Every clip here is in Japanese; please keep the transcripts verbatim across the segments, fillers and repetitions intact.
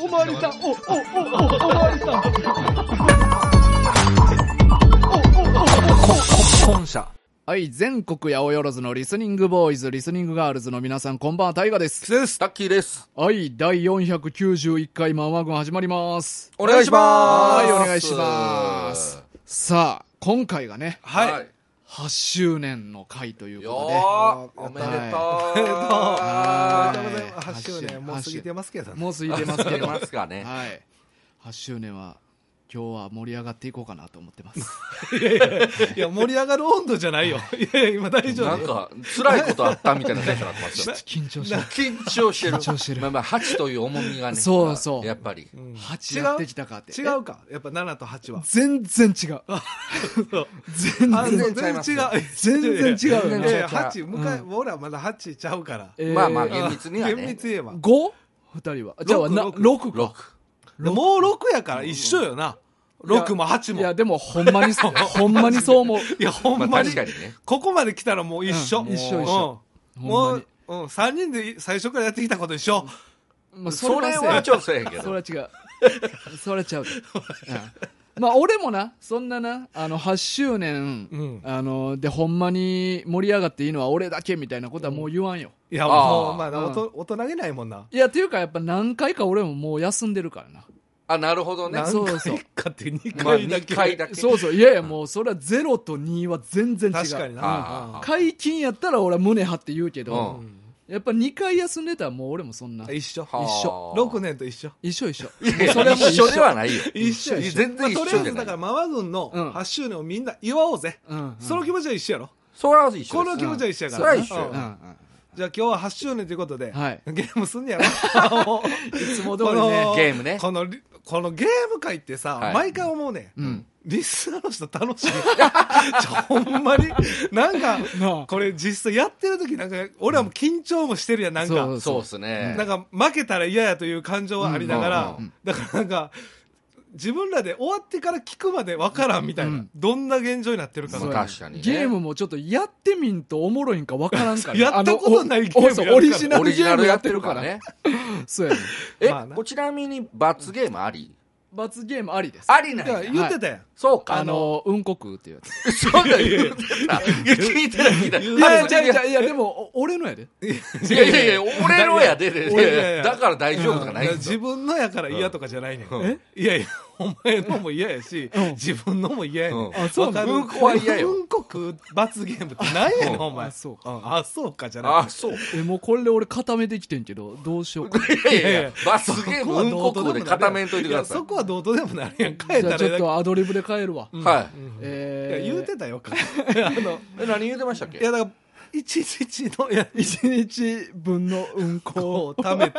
おまわりさん、お、お、お、お、おまわりさん。お、お、お、お、 本社。 はい、全国八百万のリスニングボーイズ、リスニングガールズの皆さん、こんばんは、タイガです。 キセです。 タッキーです。 はい、だいよんひゃくきゅうじゅういっかいマンワ軍始まります。 お願いしまはい、 す。 お願いします。さあ、今回がね、 はい。 はい、 はちしゅうねんの回というよことで。 ーおめでとう。 おめでとう。 はありがとうございます。はちしゅうねん、もう過ぎてますけどね。 もう過ぎてますけど。 出ますかね。 はい。はちしゅうねんは、今日は盛り上がっていこうかなと思ってます。 いやいやいや、盛り上がる温度じゃないよ。いやいや、今大丈夫。 なんか、辛いことあったみたいなテンションになってますよ。 緊張してる。 緊張してる。 緊張してるまあまあ、はちという重みがね。 そうそうやっぱり。 はちやってきたかって。 違うか。やっぱななとはちは。 全然違う。全あ然全然ちゃいます違う。 全然違うよ全然いやいや、 違うはち、向かい、俺らまだはちちゃうから。 えーまあまあ、厳密にはね。 厳密言えば。 ご？ 二人は。じゃあ、な、 六ろくか。 ろく。 もうろくやから一緒よな。ろくもはちも。 いや、でも、ほんまにそう、ほんまにそう思う。 いや、ほんまあまに確。かにね。 ここまで来たらもう一緒。 うん一緒一緒うんほんまもう、うん、さんにんで最初からやってきたこと一緒。 まあそれはちょっとそうやけど。 それは違う。それはちゃうで。うんまあ、俺もな、そんなな、あの、はちしゅうねん、 うんあの、で、ほんまに盛り上がっていいのは俺だけみたいなことはもう言わんよ。 いや、 あーもう、まあ、 うんおと大人げないもんな。 いや、っていうかやっぱ何回か俺ももう休んでるからな。 あ、なるほどね。 何そうそう回かってにまあ、にかいだけ。 かいだけ。 そうそう、いやいやもうそれはゼロとには全然違う。 確かにうんな。 解禁やったら俺は胸張って言うけど、 うんやっぱにかい休んでたらもう俺もそんな。 一緒。 はあ一緒。ろくねんと一緒。 一緒一緒。 いやそれはもう一緒ではないよ。 一緒一緒。 全然一緒まあとりあえず、 じゃないだから、ママ軍のうんはちしゅうねんをみんな祝おうぜ。 うんうんその気持ちは一緒やろ。 それは一緒です。 この気持ちは一緒やから。 それは一緒ようんうんうんじゃあ今日ははちしゅうねんということで、 はいゲームすんねやろ。 いつも通りねこのゲームね。 このリ、このゲーム界ってさ、 はい毎回思うね、 うんリスナーの人楽しい。ちょほんまに。なんか、 なあこれ実際やってる時なんか、俺はもう緊張もしてるやん、なんか。 そうそうっすね。 なんか負けたら嫌やという感情はありながら、 うんうんだからなんか、自分らで終わってから聞くまで分からんみたいな、 うんどんな現状になってるかそうがまあ確かにね。 ゲームもちょっとやってみんとおもろいんかわからんから。 やったことないゲームやるからあのおそうオリジナオリジルゲームやナルやっててっるか。 るかららね。 そうやね。 えまあな、 こちらみに罰ゲームあり罰ゲームありです。 ありなんいやや。 言ってたやん。 そうか。 あの、うんこ食うっていうやつ。 そんなん言ってた。いや、聞いてない聞いてない。 いやいや、いやいや、でも、お俺のやで。 いやいやいや、俺のやで、でいやいやいやだから大丈夫とかないやんですよ。 自分のやから嫌とかじゃないねん。 うんえいやいや、お前のも嫌やし、 うん自分のも嫌やねん。 うんあそうわかるうんこは嫌ようんこ食う罰ゲームって何やねん、お前。 あそうか。あ、そうかじゃない。 あ、そう。 え、もうこれで俺固めてきてんけど、どうしようか。 いやいやいや、罰そゲーム、 こはうんこ食うでどうとでもなる固めんといてください。 やそこはどうとでもなるやん。変えじゃあちょったらええだけとアドリブで変えるわ。 うんはうんいえー、 や、言うてたよ。あの、 い。え、何言うてましたっけいや、だから、一日の、いや、 一日分のうんここをう貯めて、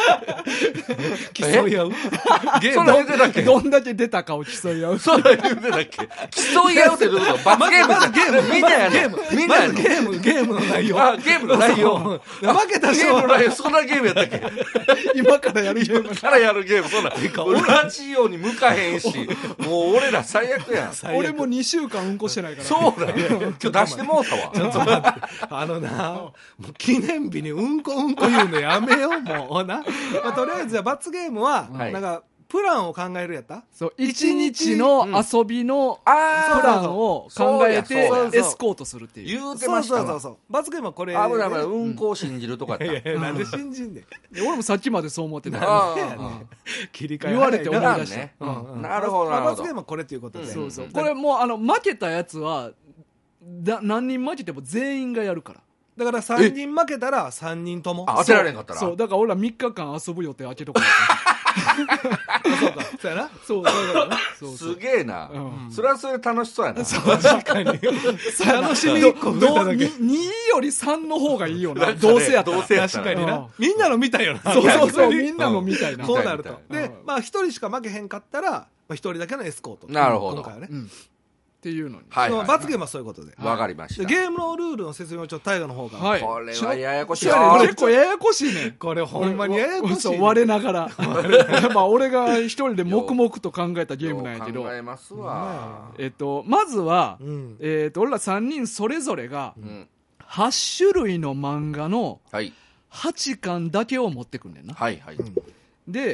競い合うゲそんなん言うてたっけどんだけ出たかを競い合う。 そんなん言うてたっけ競い合うってどういうこと罰ゲームまずゲーム、 みんなやねゲーム、 みんなやねまずゲーム、ゲームの内容。 あ、ゲームの内容。 そう負けたゲ人は、 ームの内容、そんなゲームやったっけ今からやるゲーム。 からやるゲーム、そんな。 俺ラジオに向かへんし、もう俺ら最悪やん。 最悪俺もにしゅうかんうんこしてないから。 そうだよ。ちょっと出してもうたわ。 ちょっと待って、あのな、もう記念日にうんこうんこ言うのやめよう、もうな。まあ、とりあえずじゃあ罰ゲームは、 はいなんか、プランを考えるやったそう、一日の遊びのプあランを考えてそうやそうやエスコートするっていう。 言うてそうましたわ。 そうそうそう。罰ゲームはこれ。 危ない危ない、うんこを信じるとかやっいやいや、なんで信じんねん。 で俺もさっきまでそう思ってた。 あなんでやねんあ切り替え言われて思いた。 出したね。 うんうんなるほど、なるほど。 罰ゲームはこれということで。 うんそうそう。 うんこれもう、あの、負けたやつは、だ何人負けても全員がやるから。 だからさんにん負けたらさんにんとも。 あ、当てられんかったら。 そう、だから俺らみっかかん遊ぶ予定開けとかそうか。そうやな。 そう、だからね。そうそうすげえなう。んそれはそれで楽しそうやな。 確かに。楽しみいっこ増えただけ。 によりさんの方がいいよな。 なんかねどうせやったら。 どうせやった確らうんかにな。みんなの見たいよな。 そうそうそう、 逆にみんなのみたいな。 んこうなると。 みでうん、 まあ一人しか負けへんかったら、まあ一人だけのエスコート。 なるほど今回はねう。ん。っていうのに。 はいはい。 その罰ゲームはそういうことで。 わかりました。 でゲームのルールの説明をちょっと大河の方が。 はい。 これはややこしいちょな。 結構ややこしいねん。 これほんまにややこしいそう、 ね。 我ながら。まあ、俺が一人で黙々と考えたゲームなんやけど考、えますわ。 えっと、まずはう、ん。 えっと、俺らさんにんそれぞれが、 うん。 はち種類の漫画のはい。 はちかんだけを持ってくんねんな。 はいはい。 で、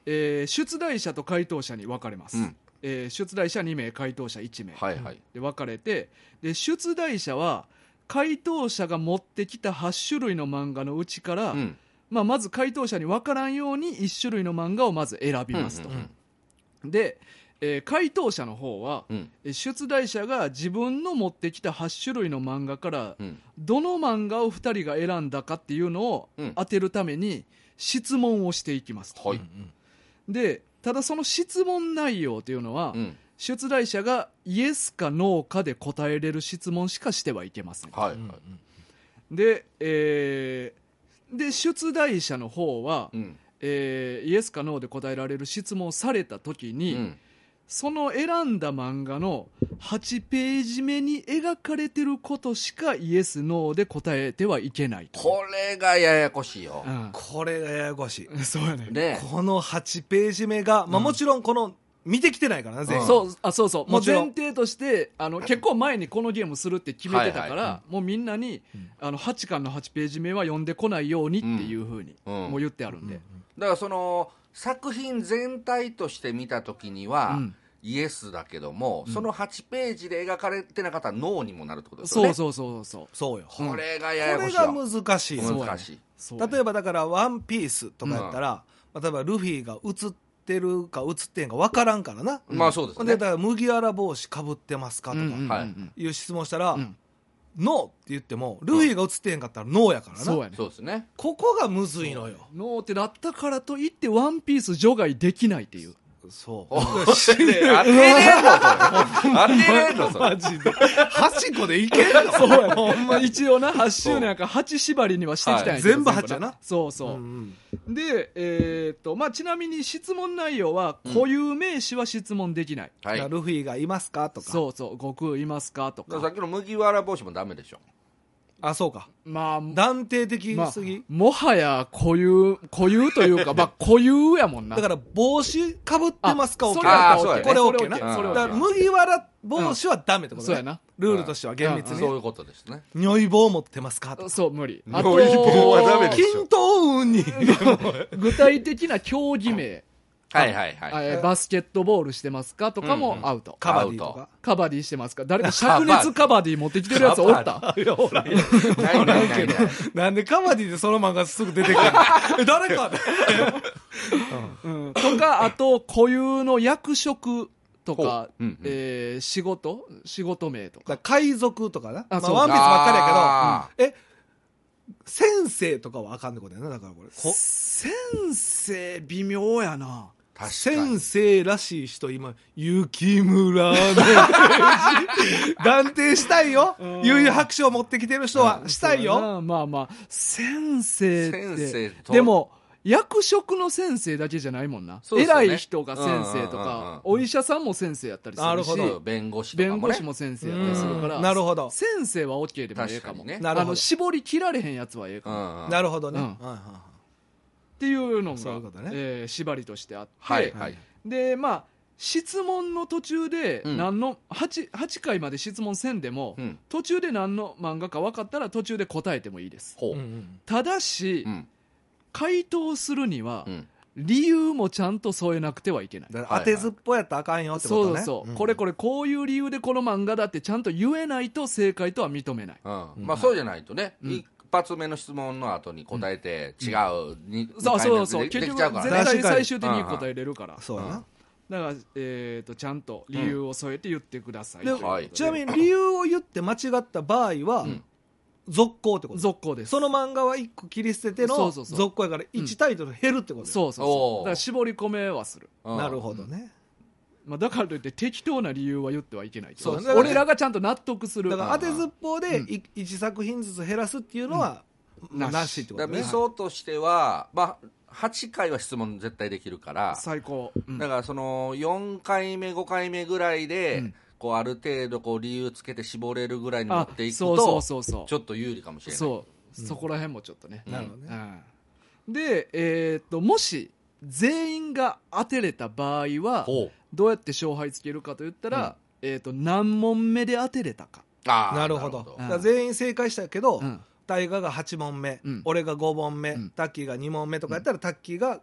えー出題者と回答者に分かれます、 うんえー出題者に名回答者いち名、 はいはい。 で分かれて、で出題者は回答者が持ってきたはち種類の漫画のうちから、 うん。 まあ、まず回答者に分からんようにいち種類の漫画をまず選びますと、 うんうんで、えー回答者の方は、 うんえー出題者が自分の持ってきたはち種類の漫画からうんどの漫画をふたりが選んだかっていうのをうん当てるために質問をしていきますと、 はい。 でただその質問内容というのは、 うん。 出題者がイエスかノーかで答えれる質問しかしてはいけません、 はいはい。 で、えーで出題者の方は、 うん。 えーイエスかノーで答えられる質問をされた時に、 うん。 その選んだ漫画のはちページ目に描かれてることしかイエスノーで答えてはいけないと、 これがややこしいよ。 うんこれがややこしい。 そうやねね。 このはちページ目が、まあもちろんこの、見てきてないからな、全員。 うんそうあそうそうもうもちろん前提としてあの結構前にこのゲームするって決めてたから、 はいはもうみんなに、あのはちかんのはちページ目は読んでこないようにっていうふうに、 うんもう言ってあるんで、 だからその作品全体として見たときには、 うんイエスだけども、そのはちページで描かれてなかったらノーにもなるってことですよね。 そうそうそうそうそうよ。 これがややこれこしいよ。 が難しい。 そう難しい。 そう例えばだから、ワンピースとかやったら、例えばルフィが映ってるか映ってんか分からんからな。 まあそうですね。 ほんで、だから麦わら帽子かぶってますかとかうんうんうんはいいう質問したら、 うんノーって言っても、ルフィが映ってへんかったらノーやからな。 そうやねそうですね。 ここがむずいのよ。 ノーってなったからといってワンピース除外できないっていうそう。 お当てれんのそれ。当てれんのそれ。 マジで。はちこでいけんのそうやほんま一応なはちしゅうねんやからはち縛りにはしていきたいんやけど全部はちやなそうそう、 うんで、えーっとまあ、ちなみに質問内容は固有名詞は質問できない、 はい。 ルフィがいますかとか。 そうそう悟空いますかとかだからさっきの麦わら帽子もダメでしょ。 あ、そうか。 まあ断定的まあすぎ。 もはや固有固有というかまあ固有やもんなだから帽子かぶってますかあ OK それやったらあそうや OK ねこれそれ OK な。 OK それうんだから OK 麦わら帽子はダメってことね。 そうやなルールとしては厳密に。 そういうことですね。 如意棒持ってますかとか。 そう無理ノイあと棒はダメでしょ均等運に。 具体的な競技名、 はいはいはい。 えーバスケットボールしてますかとかもアウト、 カバディとか。 カバディしてますか誰か灼熱カバディ持ってきてるやつおったいや、ほら。 ないないないない。 なんでカバディでその漫画すぐ出てくるのえ、誰かうんとかあと固有の役職とか、 ほううんうんえー仕事仕事名とかだから海賊とかな。まあ、 あそうワンピースばっかりあやけど、え、先生とかはあかんってことやな。だからこれ。こ先生微妙やな確かに先。生らしい人今、雪村のページ断定したいよ。 うん悠々白書を持ってきてる人はしたいよ。 そうやなまあまあ先生って先生とでも役職の先生だけじゃないもんな、 そうですよね偉い人が先生とうんうんうんか、お医者さんも先生やったりするしなるほどそう弁護士とかもね。 弁護士も先生やったりするから、 うんなるほど先生は OK でもええかも確かにねなるほどあの絞り切られへんやつはええかうも、っんうん。 なるほどね。 うんはいはいはいていうのがそういうことねえー縛りとしてあって、 はいはい。 でまあ質問の途中でうん何の、8, 8回まで質問せんでも、 うん途中で何の漫画か分かったら途中で答えてもいいですほう。 うんうんただし、 うん。 回答するには、 うん。 理由もちゃんと添えなくてはいけない、 だから当てずっぽやったらあかんよってことね。 そうそう、 んこれこれこういう理由でこの漫画だってちゃんと言えないと正解とは認めない、 うん。まあそうじゃないとね、 うん一発目の質問の後に答えて違うに、 そうそうそうでで結局きちゃうからね。 絶対確かに最終的に答えれるから、 そうやな。 だから、えー、とちゃんと理由を添えて言ってください、 でということはいちなみに理由を言って間違った場合は、 うん続行ってこと。 続行ですその漫画はいっこ切り捨ててのそうそうそう続行やからいちタイトル減るってことです。 そうそうおーそうだから絞り込めはする、 うんなるほどね。 まあ、だからといって適当な理由は言ってはいけないそうそう俺らがちゃんと納得するだから当てずっぽうでうんいち作品ずつ減らすっていうのは、まあなしなしってことね。 だから理想としては、まあ、はちかいは質問絶対できるから、 最高、うんだからそのよんかいめごかいめぐらいで、 うんこうある程度こう理由つけて絞れるぐらいに持あっていくそうそうとそうそうちょっと有利かもしれない。 そう、そこら辺もちょっとね、 なるほどね。 うんで、えーっともし全員が当てれた場合はほう。 どうやって勝敗つけるかといったら、えーっと何問目で当てれたか、 あーなるほど。 うんだから全員正解したけど、 うん大河がはち問目、 うん俺がご問目、 うんタッキーがに問目とかやったら、タッキーが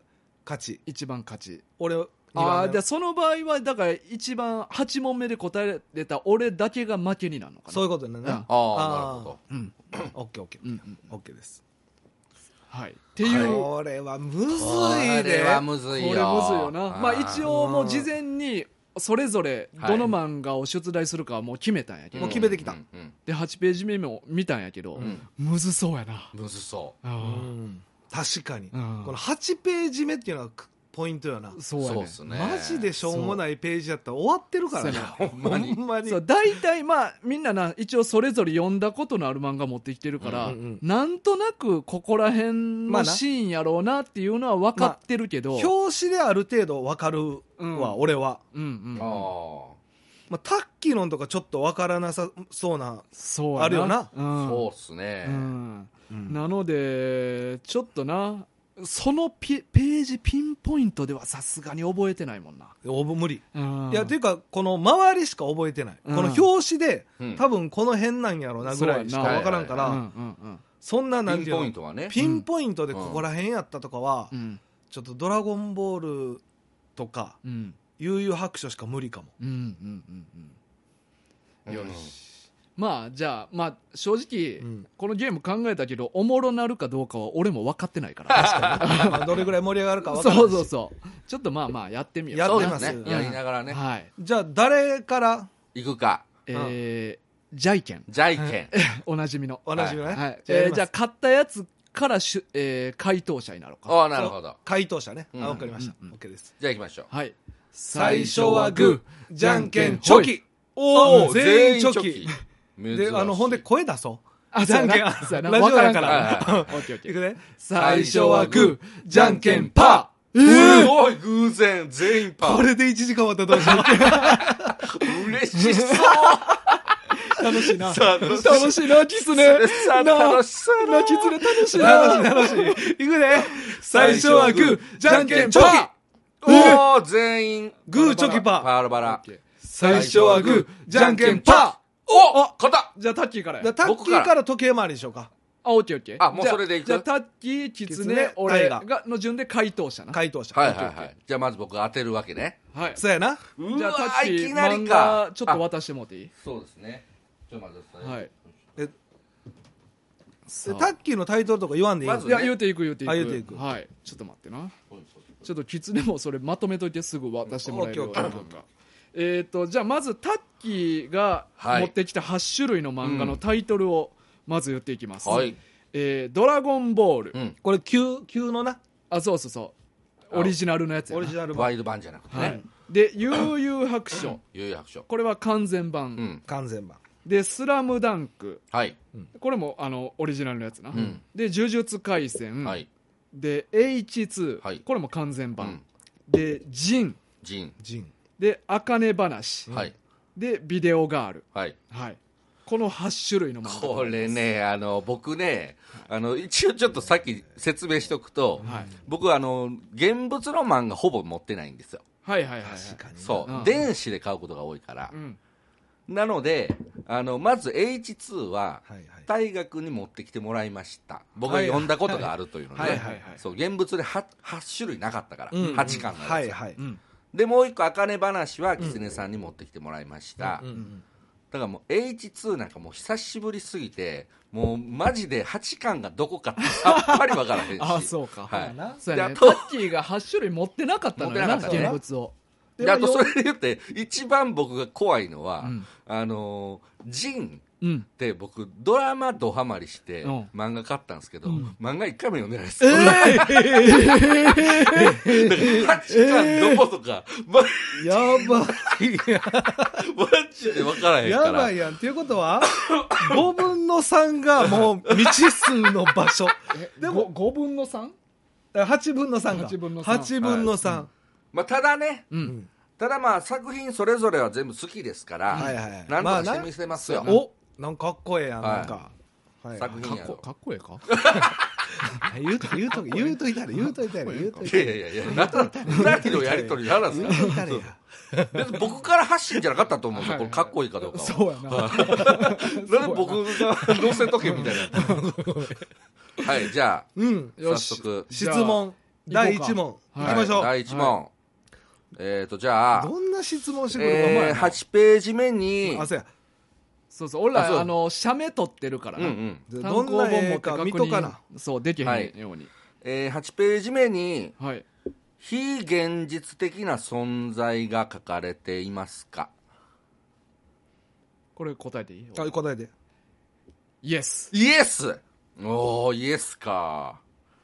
勝ち。 一番勝ち。 俺にあばんめあ、でその場合はだから一番はち問目で答えれた俺だけが負けになるのかな。 そういうことだね。 うんああなるほど。 うんオッケーオッケーうんうんオッケーです。 はい。っていう、 これはむずこいで。 れはむずいよ。 これむずいよな。まあ一応応もう事前にそれぞれどの漫画を出題するかはもう決めたんやけど、 もう決めてきたうんうんではちページ目も見たんやけど、 んむずそうやな。 むずそあうーん確かに、 うんこのはちページ目っていうのがポイントよな。 そうやね。 そうっすね。 マジでしょうもないページやったら終わってるからね。 そうほんまにほんまにそう大体まあみんなな一応それぞれ読んだことのある漫画持ってきてるから、 うんうんうんなんとなくここら辺まあなのシーンやろうなっていうのは分かってるけど、 表紙である程度分かるわ、 うん俺は、 うんうんあまあ、タッキーのんとかちょっと分からなさそうな、 そうやなあるよなうあ、 んそうっすね。 うんうんなのでちょっとなそのピページピンポイントではさすがに覚えてないもんな、 お無理、 うんいやというかこの周りしか覚えてない、 うんこの表紙で、 うん多分この辺なんやろうなぐらいしか分からんから、 うんうんうんそんななんピンていうのポイントはね。 ピンポイントでここら辺やったとかは、 うんちょっとドラゴンボールとかうん悠々白書しか無理かも。 うんうんうんうんうんよしまあじゃあまあ正直、 うんこのゲーム考えたけどおもろなるかどうかは俺も分かってないからまあどれぐらい盛り上がるか分からないしそうそうそうちょっとまあまあやってみようやってますそうですね。 うんやりながらね。 はいじゃあ誰から行くか。 えー、ジャイケンじゃいけん。 おなじみのおなじみのね、 はいじゃあやりますえーじゃあ買ったやつからしゅ、えー回答者になろうかああ、なるほど。 回答者ね、 うんあ分かりました、 うんうん OK です。 じゃあ行きましょう。 はい最初はグーじゃんけんチほいョキ。おお全員チョキ。 珍しいであのほんで声出そう。 あじゃんけんそうやなラジオだかわらからんオッケーオッケーいくね。 最初はグーじゃんけんパえー、おい、偶然、全員パー。 これでいちじかん終わったらどうしよう。 嬉しそう。 ー楽しいな楽しい楽しいなキツネさあ楽しそうなキツネ楽しいな楽しい楽しい。いくね。最初はグーじゃんけんチョキ。 おー、全員。 グーチョキパー。 バラバラ。 最初はグーじゃんけんパお勝ったじゃあタッキーからやー。タッキーから時計回りでしょうか。 あオッケーオッケーあもうそれでいくじゃあじゃあタッキーキツネキツネ俺タイがの順で回答者な回答者。 はいはいはい。じゃあまず僕当てるわけね。 はいそうやな。 うじゃあタわッキーいきなり漫か画。ちょっと渡してもらっていいそうですね。ちょっと待ってください。 はいえさあタッキーのタイトルとか言わんでいいのまずいや言うていく言うていくあ言うていくはいちょっと待ってなちょっとキツネもそれまとめといてすぐ渡してもらえるようオッケーオッケなんかえっとじゃあまずタッキーがはい持ってきたはち種類の漫画のタイトルをまず言っていきます、 はい。 えードラゴンボール、 うん。 これ旧旧のなあそうそうそうオリジナルのやつやなオリジナル版ワイド版じゃなくてはいね。 で悠々白書悠々白書。 これは完全版、 うん。 完全版。 でスラムダンクはい。 これもあのオリジナルのやつな、 んで呪術廻戦、 はい。 で エイチツー、 はいこれも完全版、 うん。 でジンジン。 ジン。 で茜話、 はい。 でビデオガール、 はい。 はい、このはち種類の漫画これね、あの、僕ね、あの、一応ちょっとさっき説明しておくと、 はい僕あの、現物の漫画ほぼ持ってないんですよ。 はいはいはいはい確かに。 そう、 うん電子で買うことが多いからう。んなので、あの、まず エイチツー は、 はいはい。 大学に持ってきてもらいました。僕が読んだことがあるというので、 はいはいはいそう、現物で はち, はち種類なかったから、 うんはち巻のやつ。 はいはい。 うんで、もう一個、あかね話は、きつねさんに持ってきてもらいました。 うんうんだからもう エイチツー なんかもう久しぶりすぎて、もうマジではち巻がどこかってさっぱりわからへんし。 あそうか、 はい。 なそうやねであとタッキーがはち種類持ってなかったのよな持ってなかったね現物をで、あとそれで言って、一番僕が怖いのは、 うんあのー、ジンうんって僕、ドラマドハマりして、 うん漫画買ったんですけど、 うん漫画一回も読んでないです。だからはち巻どことか、ま、 やばいやマジでわからへんから。 やばいやんっていうことはごぶんのさんがもう未知数の場所でもごぶんの さん? はちぶんのさんがはちぶんのさんはちぶんのさんまあ、ただね、 うんただまあ作品それぞれは全部好きですから、 はいはいはいなんとまあなかしてみせますよ。 おなんかかっこええやんはいなんかはい作品やろ。 かっこかっこええか言うと言うと言うといたれ言うといたれ言うといいたれやいやいや、なんだ二人のやりとりなんです言かうといたれや別に僕から発信じゃなかったと思うんですよ、これかっこいいかどうかは。 そうやななんで僕が乗せとけみたいな。はい、じゃうんあ、 よし早速、 質問だいいち問いきはいましょう、 だいいち問、えっ、とじゃあ、 どんな質問してくるかお前えー、はちページ目に、 あそうやそうそう俺あそうらあの写メ撮ってるからな、 うんうん、 単どんな行本持って絵か確認見とかなそうできへんようにえー、はちページ目にはい、 非現実的な存在が書かれていますか？ これ答えていい？ あ答えてイエス。 イエス。おーイエスか。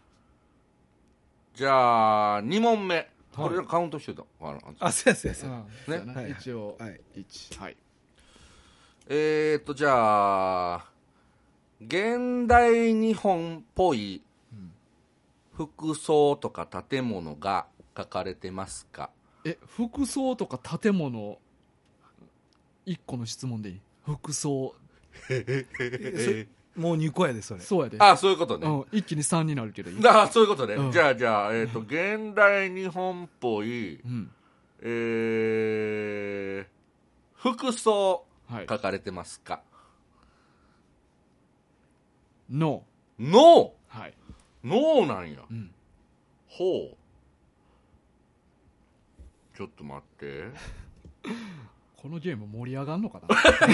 じゃあに問目、これカウントしてた、あのあそうやそうやそうやうんそうやなはいはい一応はいいちはいえーとじゃあ現代日本っぽい服装とか建物が書かれてますか？ え服装とか建物いっこの質問でいい？服装えそもうにこやでそれそうやで、 あそういうことね、 うん、一気にさんになるけどいい？ あそういうことね、 うんじゃあじゃあ、えー、と現代日本っぽい、 うんえー、服装はい書かれてますか？ ノノーはいーノーなんや、 うんほうちょっと待ってこのゲーム盛り上がんのかな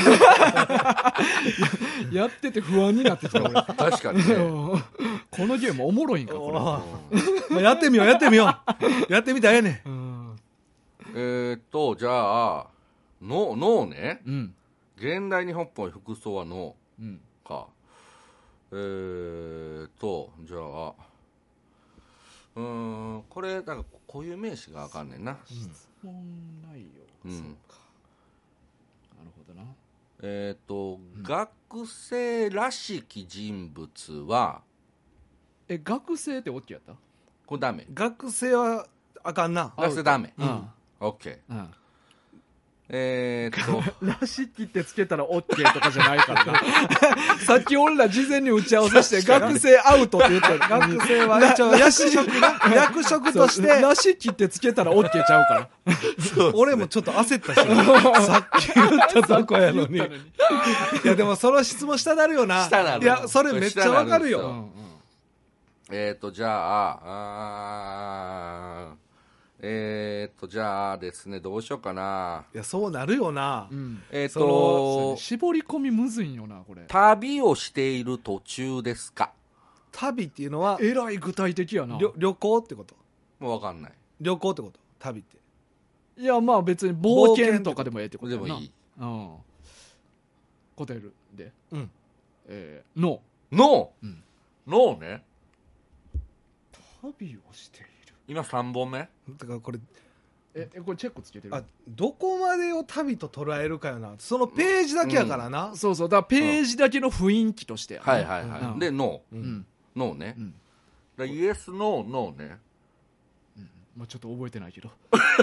ややってて不安になってきた俺確かにね、 うんこのゲームおもろいんかこれおーまあやってみようやってみようやってみたらええねんうんえーっとじゃあノーノーね、 うん現代日本っぽい服装はノうんーか。えーっとじゃあうーんこれなんか固有名詞があかんねんな、 質問内容、 うんそうかなるほどなえーっと、学生らしき人物はえ学生って OK やった？ これダメ、 学生はあかんな学生ダメ、 うんオッケー。 うんえーっとらしきってつけたら OK とかじゃないからなさっき俺ら事前に打ち合わせして学生アウトって言ったら学生は一応役職な役職としてらしきってつけたら OK ちゃうから俺もちょっと焦ったしさっき言ったとこやのにいやでもその質問したなるよなしたなるいやそれめっちゃわかる下なるんですよようんうんえーっとじゃああーえーっとじゃあですねどうしようかな。 いやそうなるよなうんえーっそのと絞り込みむずいんよなこれ旅をしている途中ですか？ 旅っていうのはえらい具体的やな旅旅行ってこともう分かんない。 旅行ってこと旅っていやまあ別に冒険とかでもええってことやなでもいい。 うん答えるでうんえー、ノノー、 うんノーね。 ー旅をしている今さんぼんめ。 だからこれええこれチェックつけてるあどこまでを旅と捉えるかよなそのページだけやからな、 そうそうだからページだけの雰囲気としてやなはいはいはい、 うんでノー、 ううんんノーね、 うんだイエスノーノーね。 まあちょっと覚えてないけど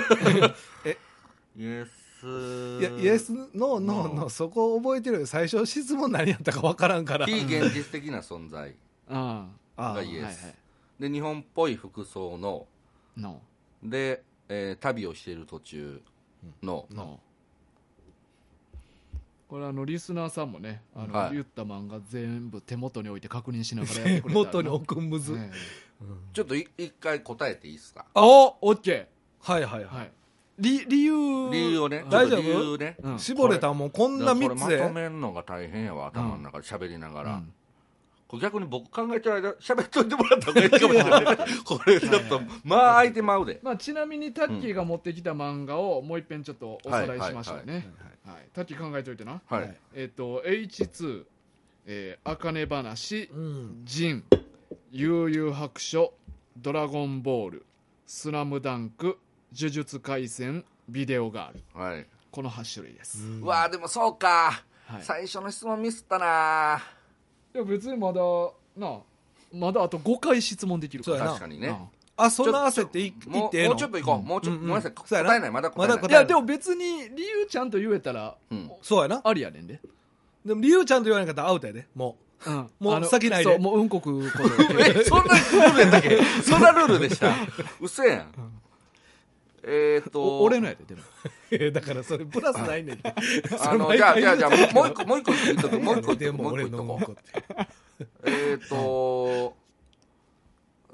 イエスいやイエスノーノーのそこ覚えてるよ最初質問何やったか分からんから非現実的な存在ああがイエス、 はいはいで日本っぽい服装のノで、えー旅をしている途中の、 ーノーこれあのリスナーさんもねあの、 はい言った漫画全部手元に置いて確認しながらやってくれたらな元に置くむず、 ねちょっとい一回答えていいですか？ あおオッケはいはいはい、 ーはい理理由理由をね大丈夫ちょっと理由ね、 うん絞れたもんこんなみっつでこれまとめるのが大変やわ頭の中で喋りながら、 うんこれ逆に僕考えてる間喋っといてもらった方がいいかもしれないこれちょっとまあ空いてまうで、 まあ、ちなみにタッキーが持ってきた漫画をもう一遍ちょっとおさらいしましょうね、はいタッキー考えといてなはい、 はいえっ、と エイチツー、えー、あかね話うんジン悠々白書ドラゴンボールスラムダンク呪術廻戦ビデオガールはい、 このはち種類です、 うわーでもそうか、 はい、 最初の質問ミスったないや別にまだなまだあとごかい質問できるからそうやな確かにねなあそんな焦っていいもうってええのもうちょっと行こう、もうちょっと、 うんうんごめんなさいそうやな答えないまだ答えない、 まだ答いやでも別に理由ちゃんと言えたらうん、 そうやなありやねんで、 でも理由ちゃんと言わなかったらアウトやでもうん、 もうあの先ないでそうもううんこ食うことえそんなルールやったっけそんなルールでした嘘やん、えーっとお俺のやででもうだからそれプラスないねんてあのじゃあじゃあじゃあもう一個もう一個言っとくもう一個でももう俺一個言っとこのうんこってうえーっと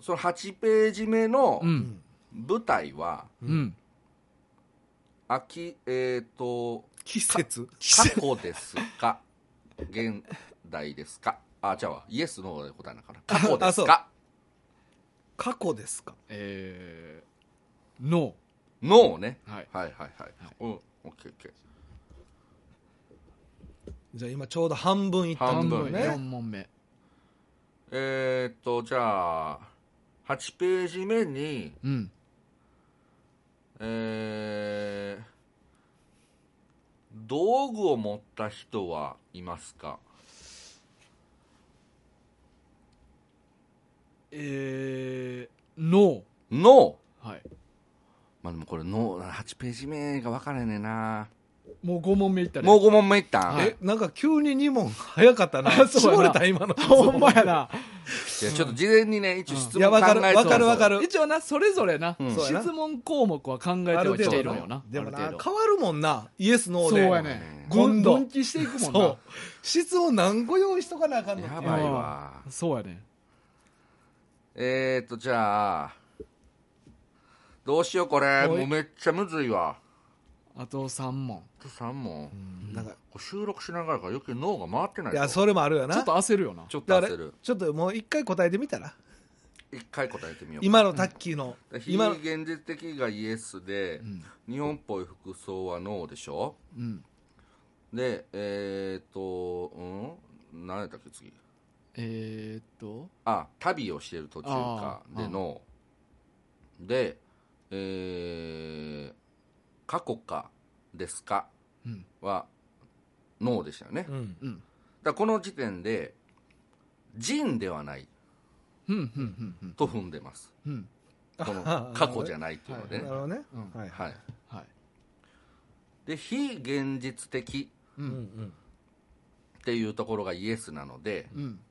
そのはちページ目のうん舞台は、 うん秋えっ、と季節過去ですか現代ですか、あじゃあイエスノーで答えなのかな、過去であそうすか過去ですか。 えー、ノノーね、 ーはいはいはいはい、うんオッケーオッケー。 じゃあ今ちょうど半分いった半分ところねよん問目えっ、とじゃあはちページ目にうんえー、道具を持った人はいますか。 えー、ノノー、 ーはいまあでもこれノーはちページ目が分からへんねんな。 もうご問目いったねもうご問目いったん、 はいえなんか急にに問早かったなあそうやな絞れた今のほんまやな。 いやちょっと事前にね一応質いや問考えてわかるわかるわかる一応な、それぞれな、 うんそうやな質問項目は考えてはきているのよな。 でもなある程度変わるもんなイエスノーでそうやね。 今度分分岐していくもんそなう。質問何個用意しとかなあかんのやばいわ。 そうやね。 えーとじゃあどうしようこれおいもうめっちゃむずいわ。 あとさん問。 あとさん問、 なんかこれ収録しながらから余計脳が回ってないぞ。 いやそれもあるよなちょっと焦るよな。 ちょっとだから焦る。 ちょっともう一回答えてみたら一回答えてみよう。 今のタッキーの非今の現実的がイエスで、 うん日本っぽい服装はノーでしょ。 うん。 でえーとうん何やったっけ次。 えーっと、 あ旅をしている途中かあーでノーでえー過去かですかうんはノーでしたよね、だかうんうんらこの時点で人ではないうんうんうんうんと踏んでます。 うんこの過去じゃないっていうのでね、 なるほどねうんはいはい、 はい。 で非現実的ううんんっていうところがイエスなので、 うん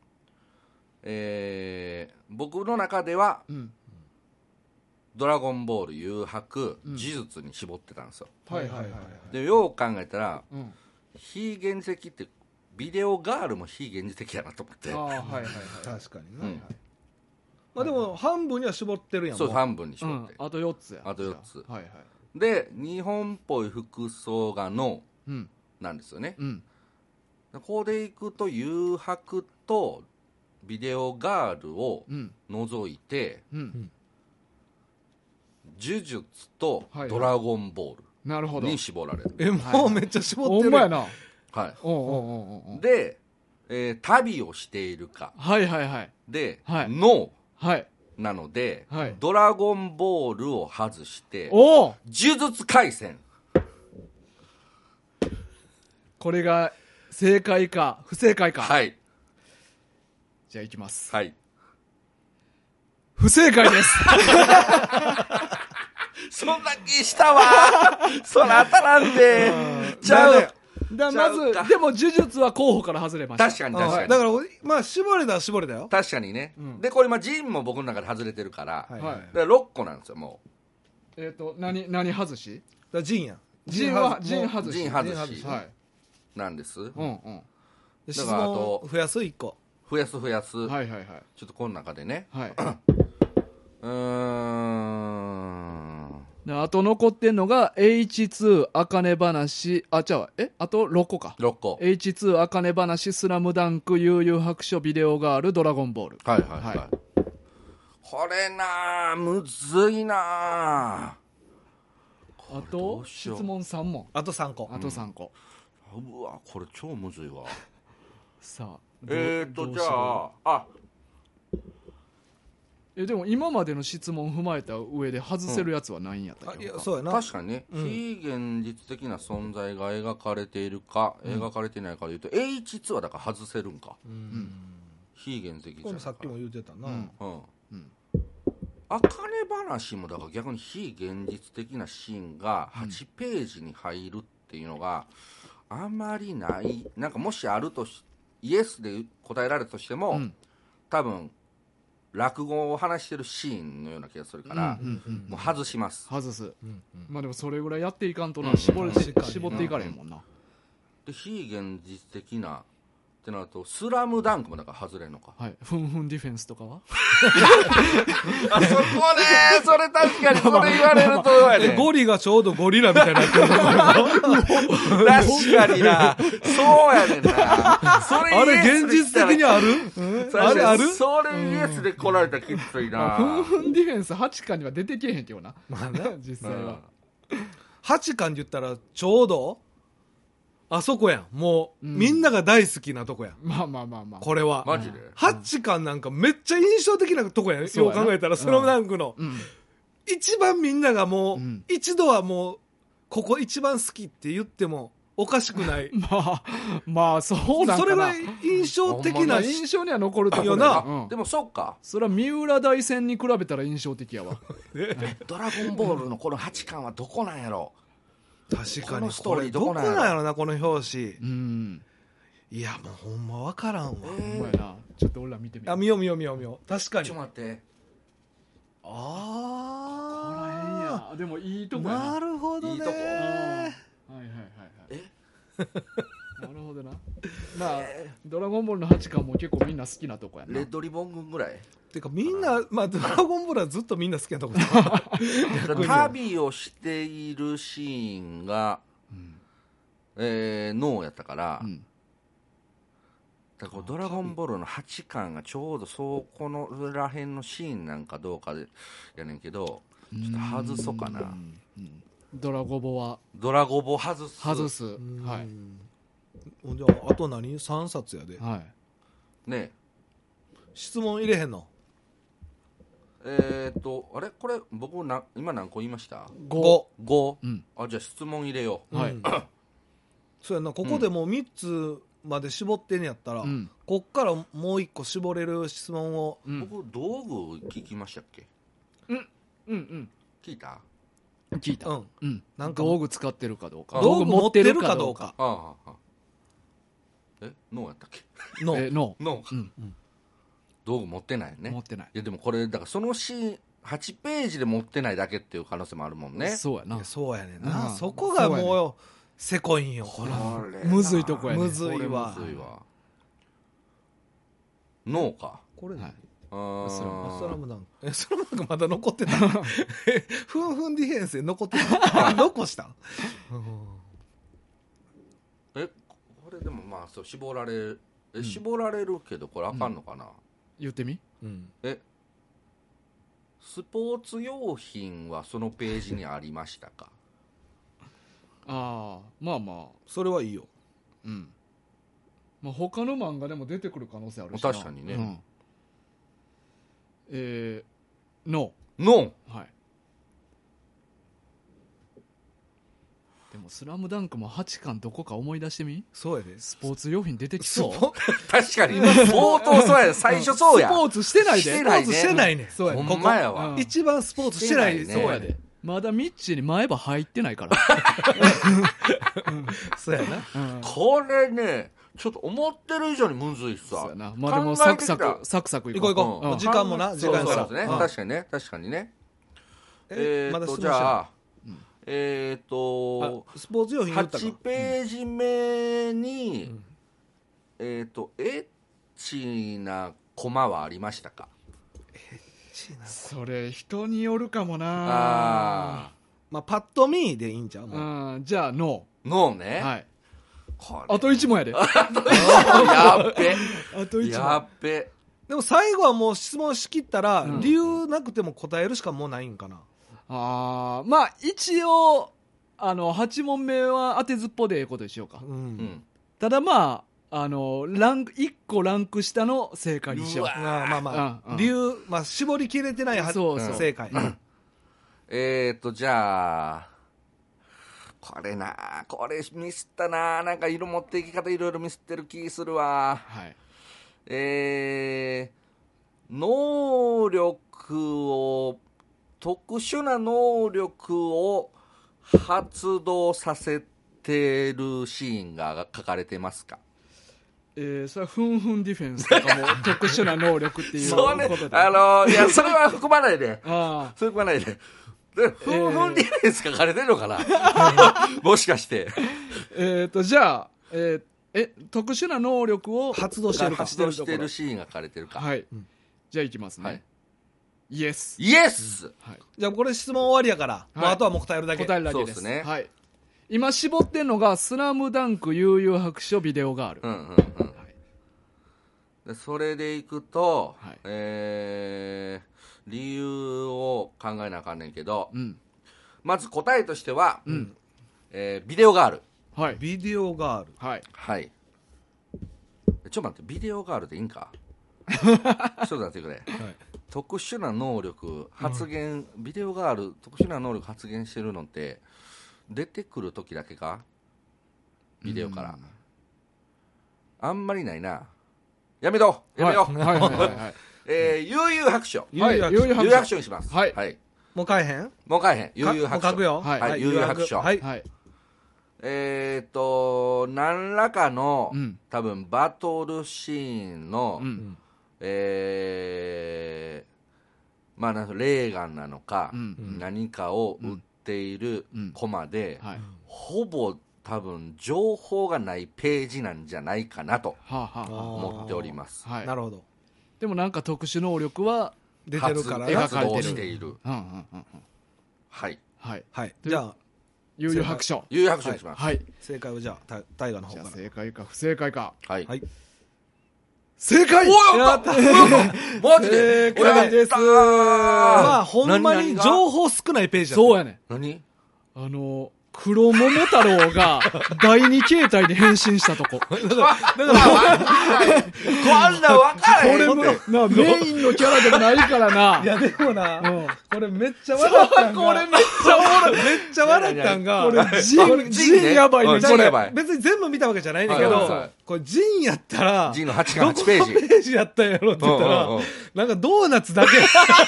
えー僕の中ではうんドラゴンボール誘白うん呪術に絞ってたんですよ。 うんはいはいはいでよう考えたらうん。 非現実的ってビデオガールも非現実的やなと思って、 ああはいはいはい。 確かにな、 うんまあでも半分には絞ってるやんもうそう半分にうん絞って、。 あとよっつや。 あとよっつはいはい。 で日本っぽい服装がノうんーなんですよね。 うんここでいくと誘白とビデオガールをうん除いてうん。 呪術とはいはいドラゴンボーなるほど。 ルに絞られる、 えもうめっちゃ絞ってるほんまやな。 はいおうおうおうおうおう。 で、えー旅をしているかはいはいはい。 で、 はいノはい。 ーなので、 はいドラゴンボールを外しておお呪術廻戦。 これが正解か不正解か。 はいじゃあいきます。 はい不正解です。 そんな気したわそら当たらんでちゃうだまちゃうかず、でも呪術は候補から外れました。 確かに確かにだからまあ絞れたは絞れたよ確かにね、 うんでこれ今ジンも僕の中で外れてるから、 はいはいだからろっこなんですよもえっと、何、何外しだからジンや陣は、 ジン陣外し。 陣外し陣外しはい。 なんです、 うんうん。 質だからあと問増やすいっこ増やす増やす、 はいはいはい。 ちょっとこの中でねはい。 うーんであと残ってんのが エイチツー あかね話、あ、ちゃうわ、えあとろっこか。 ろっこエイチツー あかね話、スラムダンク、悠々白書、ビデオガール、ドラゴンボール。 はいはいはい、 はこれなあむずいなああどと、 うしよう質問さん問。 あとさんこあとさんこ。 うわこれ超むずいわさあ。 えーとじゃどうしよああうえ、でも今までの質問踏まえた上で外せるやつはないんやったっあけ、 いやそうやな確かにね、 うん非現実的な存在が描かれているか、描かれていないかでいうと エイチツー はだから外せるんか、 うん非現実的じゃないかこれもさっきも言ってたな、 うんうんうんあかね話もだから逆に非現実的なシーンがはちページに入るっていうのがあまりない。なんかもしあるとしイエスで答えられたとしても、 うん多分落語を話してるシーンのような気がするから、 うんうんうんもう外します。 外す。 うんうんまあでもそれぐらいやっていかんとな、 うん絞れて確かに絞っていかれへんもんな。 で非現実的なっってなるとスラムダンクもだから外れんのか。 はい。ふんふんディフェンスとかはあそこねそれ確かにそれ言われるとやねゴリがちょうどゴリラみたいになってる確かになそうやねんなそれあれ現実的にあるあれあるそれイエスで来られたらきついな、 ふんふんディフェンスはちかんには出てけえへんけどな。 まあね実際は。 はちかんで言ったらちょうどあそこやんもう、 うんみんなが大好きなとこやんまあまあまあまあ。 これはマジで、 はちかんなんかめっちゃ印象的なとこやんそうやなよう考えたらスラムダンクの、 うん。 一番みんながもう、 うん一度はもうここ一番好きって言ってもおかしくないまあ、まあそうなんかな。 それぐらい印象的まあな印象には残るところよなやうんでもそうかそれは三浦大戦に比べたら印象的やわ。 ドラゴンボールのこのはちかんはどこなんやろ。 確かにこのストーリーこれどこどこなんやろなんやろなこの表紙うん。 いやもうほんま分からんわ、 ほんまやな。ちょっと俺ら見てみよう。 あ見よう見よう見よう見よう確かにちょっと待ってここら辺あや。でもいいとあこやな。 なるほどねいいとこはいはいはいはい。 えなるほどな。まあ、ドラゴンボールのはちかんも結構みんな好きなとこやな。 レッドリボン軍ぐらいてかみんなまあドラゴンボールはずっとみんな好きなとこ旅をしているシーンが、 うんえー、ノーやったから、 うんだからこうドラゴンボールのはちかんがちょうどそこのらへんのシーンなんかどうかでやねんけどちょっと外そうかな。 うんうんドラゴボはドラゴボ外す外す。 うんはい。 じゃああと何さんさつやではい。 ね質問入れへんのえー、っとあれこれ僕な今何個言いましたご。 ごうん。 あじゃあ質問入れようはいうんそうやなここでもうみっつまで絞ってんやったら、 うん。 こっからもういっこ絞れる質問をうん。 僕道具聞きましたっけうんうん。 聞いた聞いた。 うんうん。 なんか道具使ってるかどうか。 道具持ってるかどうかああああえノーやったっけの、 え、ノノー、 うん道具持ってないよー。 ね持ってない。 いやでもこれだからそのシーンはちページで持ってないだけっていう可能性もあるもんねそうやな。 いやそうやねんな、 うんそこがそうやもうせこいんよこれこれむずいとこやねむずいわこれむずいわノーかこれね、 はいあースラムスラムダンクえスラムダンクまだ残ってたえふんふんディフェンスで残ってた残したん、 えこれでもまあそう絞られるえん絞られるけどこれあかんのかな、 言ってみうん、 えスポーツ用品はそのページにありましたかああ、まあまあ。 それはいいようん。まあ他の漫画でも出てくる可能性あるしな。 確かにねうんえー、ノノーー。はい。でも、スラムダンクもはちかんどこか思い出してみそうやでスポーツ用品出てきそう。 確かに冒頭そうや最初そうやスポーツしてないで。 してないねスポーツしてないねんそうやねほんまやわうん一番スポーツしてないしてないねそうやで。まだミッチーに前歯入ってないから。 そうやなうんこれねちょっと思ってる以上にむずいさそうやな。まあでも、サクサク、サクサクいこう。 行こう行こう、 うんもう時間もな時そう間さそうですねうん確かにね確かにねえー、っとまだ質問してないじゃあ、えー、っとあスポーツ用品言ったかはちページ目に、 うんえー、っとエッチなコマはありましたかそれ、人によるかもな。 あまあパッと見でいいんちゃうもううん、じゃあ、ノーノーー。 ね、 はい。 これあといち問やで。 やっべあといちや問。 っべでも最後はもう質問しきったら、 うん理由なくても答えるしかもうないんかなああ、まあ、一応、あの、はち問目は当てずっぽでええことにしようか。 うん、 うんただまあ、あの、ランク、いっこランク下の正解にしよう。 うわまあまあまあ、 うんうん理由、まあ、絞りきれてないはそうそう正解、 えー、っとじゃあこれなこれミスったななんか色持っていき方いろいろミスってる気するわはい。 えー、能力を特殊な能力を発動させてるシーンが書かれてますかえー、それはふんふんディフェンスとかも特殊な能力っていうそうねことで。 あのいやそれは含まないであそれ含まないででふんふんディフェンス書かれてるのかな、もしかしてーえっ、と、じゃあ、えー、 え特殊な能力を発動してるか発動してるシーンが書かれてるか。 はい、 うんじゃあいきますね、 はいイエス、 イエス、 はい、 じゃあこれ質問終わりやから、 いもうあとはもう答えるだけ。 答えるだけですそうですねはい、今絞ってんのがスラムダンク悠々白書ビデオガール、 うんうんうん。 はいでそれでいくと、 はいえー、理由を考えなあかんねんけど、 うんまず答えとしては、 うんえービデオガール。 はいビデオガール。 はいはい。ちょっと待って、ビデオガールでいいんかちょっと待ってくれ。 はい特殊な能力発言、ビデオガール特殊な能力発言してるのって出てくる時だけか、ビデオから、 うんあんまりないな。やめとやめよう、 はいはいはいはいえー、悠々白書はい悠々白書悠々 悠々白書にします。 はいはい、 もう変えへん？ もう変えへん。悠々 かもう白書書くよ。 はいはい悠々白書はい。 はいえーっと何らかの、 うん多分バトルシーンの、 うんえーまあなんかレーガンなのか、 うん何かを売っているうんコマで、 はいほぼ多分情報がないページなんじゃないかなとはあはあは思っております。 あはいなるほど。 でもなんか特殊能力は出てるから発な。 描かれてる動している。 うんうんうんうんはい。 はいはい。 でじゃあ悠々白書悠々白書にします。 はい正解はじゃあタ大河の方じゃあから。 正解か不正解かはい。 はい。 正解おーやったマジで正解ですやったーまあほんまに何々が情報少ないページだった。 そうやね何あの黒桃太郎が第二形態で変身したとこここんなわからへんれもなメインのキャラでもないからないやでもな、 うんこれめっちゃ笑ったんが。 これめっちゃおもろいめっちゃ笑ったんが。 これジンジンやばいうんねこれジンやばい別に全部見たわけじゃないんだけど、 はいはいはいこれジンやったら、 ジンのはちがどこはちページのページやったんやろって言ったら、 うんうんうんなんかドーナツだけ。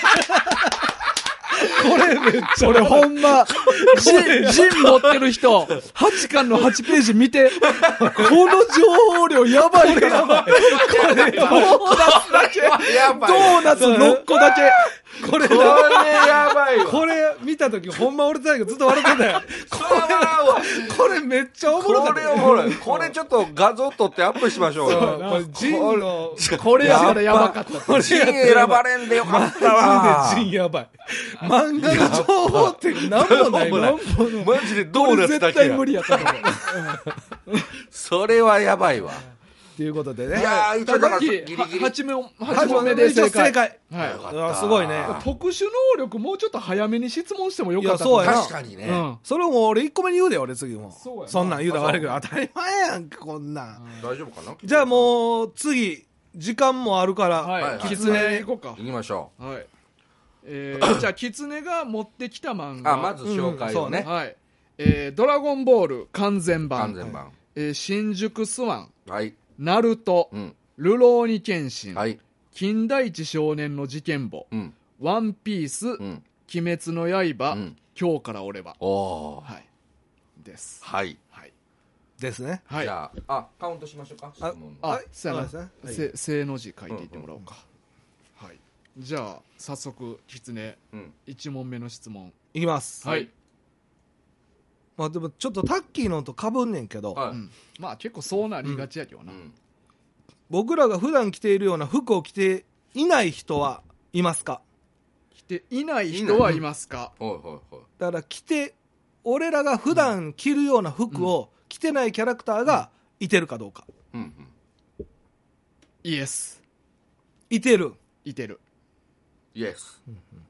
これめっちゃこれほんまジンジン持ってる人はちかんのはちページ見てこの情報量やばいからこれドーナツだけやばいドーナツろっこだけこれこれやばいわこれ見たときほんま俺とずっと笑ってたよ。 これはこれめっちゃおもろかこった。 れおもろい。これちょっと画像撮ってアップしましょうそうよ。 これジンの、 これやったらやばかったジン選ばれんでよかったわ。 マジでジンやばい。漫画の情報ってなんもないわ。 マジでドこれーナツだけや絶対無。理やったと思うそれはやばいわ。 ということでね。 いやー、一応だからさっきギリギリ。 はち問八問目で一応正解正解。 はいよかったあすごいね。 特殊能力もうちょっと早めに質問してもよかったと思いやそうやな確かにね。 うんそれも俺いっこめに言うで俺次も。 そうやなそんなん言うたら悪いけど当たり前やんこんなん。 大丈夫かなじゃあもう次時間もあるから。 はい、 はいはいキツネ行こうか行きましょはいえー、じゃあキツネが持ってきた漫う。 画あ、まず紹介をね。 はいえー、ドラゴンボール完全版完全版。 えー新宿スワンはい。 ナルト、 うん。 ルローニケンシン、 はい。 金田一少年の事件簿、 うん。 ワンピース、 うん。 鬼滅の刃、 うん今日から俺はおー。 はいですはい。 はいですね。 はいじゃあ、あ、カウントしましょうか。質問のあはいそうやな、 そうですねせ正の字書いていってもらおうか、はいじゃあ早速キツネうん。 いち問目の質問いきます。 はい、 まあでもちょっとタッキーのとかぶんねんけど、 はい。 うん、まあ結構そうなりがちやけどな、 うん。 僕らが普段着ているような服を着ていない人はいますか？ 着ていない人はいますか？ ほいほいほい。 だから着て俺らが普段着るような服を着てないキャラクターがいてるかどうか。 うんうん。 イエスいてる。 いてるイエス。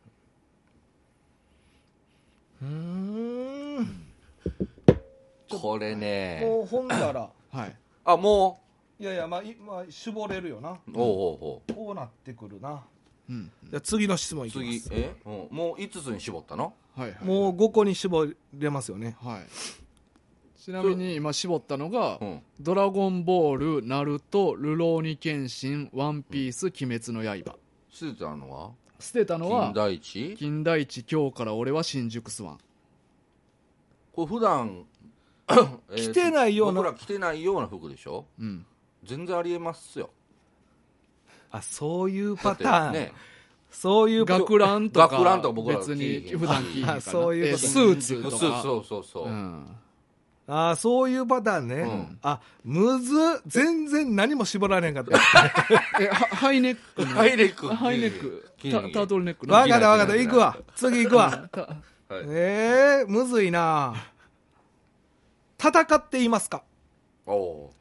うーん。 これね。 もうほんだらはいあ、もいやいやまあ、いまあ、絞れるよな。 う。おうおうおう。 こうなってくるな。 うんじゃあ次の質問いきま次す。、 えうんもういつつに絞ったのはいはいもうごこに絞れますよね。 はいちなみに今絞ったのがうん。 「ドラゴンボール」「ナルト」「ルローニケンシン」「ワンピース」「鬼滅の刃捨てたのは」 捨てたのは金田一金田一今日から俺は新宿スワンこれ普段えー着てないような僕ら着てないような服でしょうん全然ありえますよあ、そういうパターン。 だってねそういうパ学ランとか学ランとか僕ら別に着いひん普段着いひんからあそういうことえスーツとかそうそうそうそう、 うんああ、そういうパターンね。 うんあ、むずっ、全然何も絞られへんかった。 え、はハイネックのハイネックハイネック。 記念タタートルネックの。 わかったわかった。行くわ。次行くわ。 たはいええー、むずいな。戦っていますか？ おお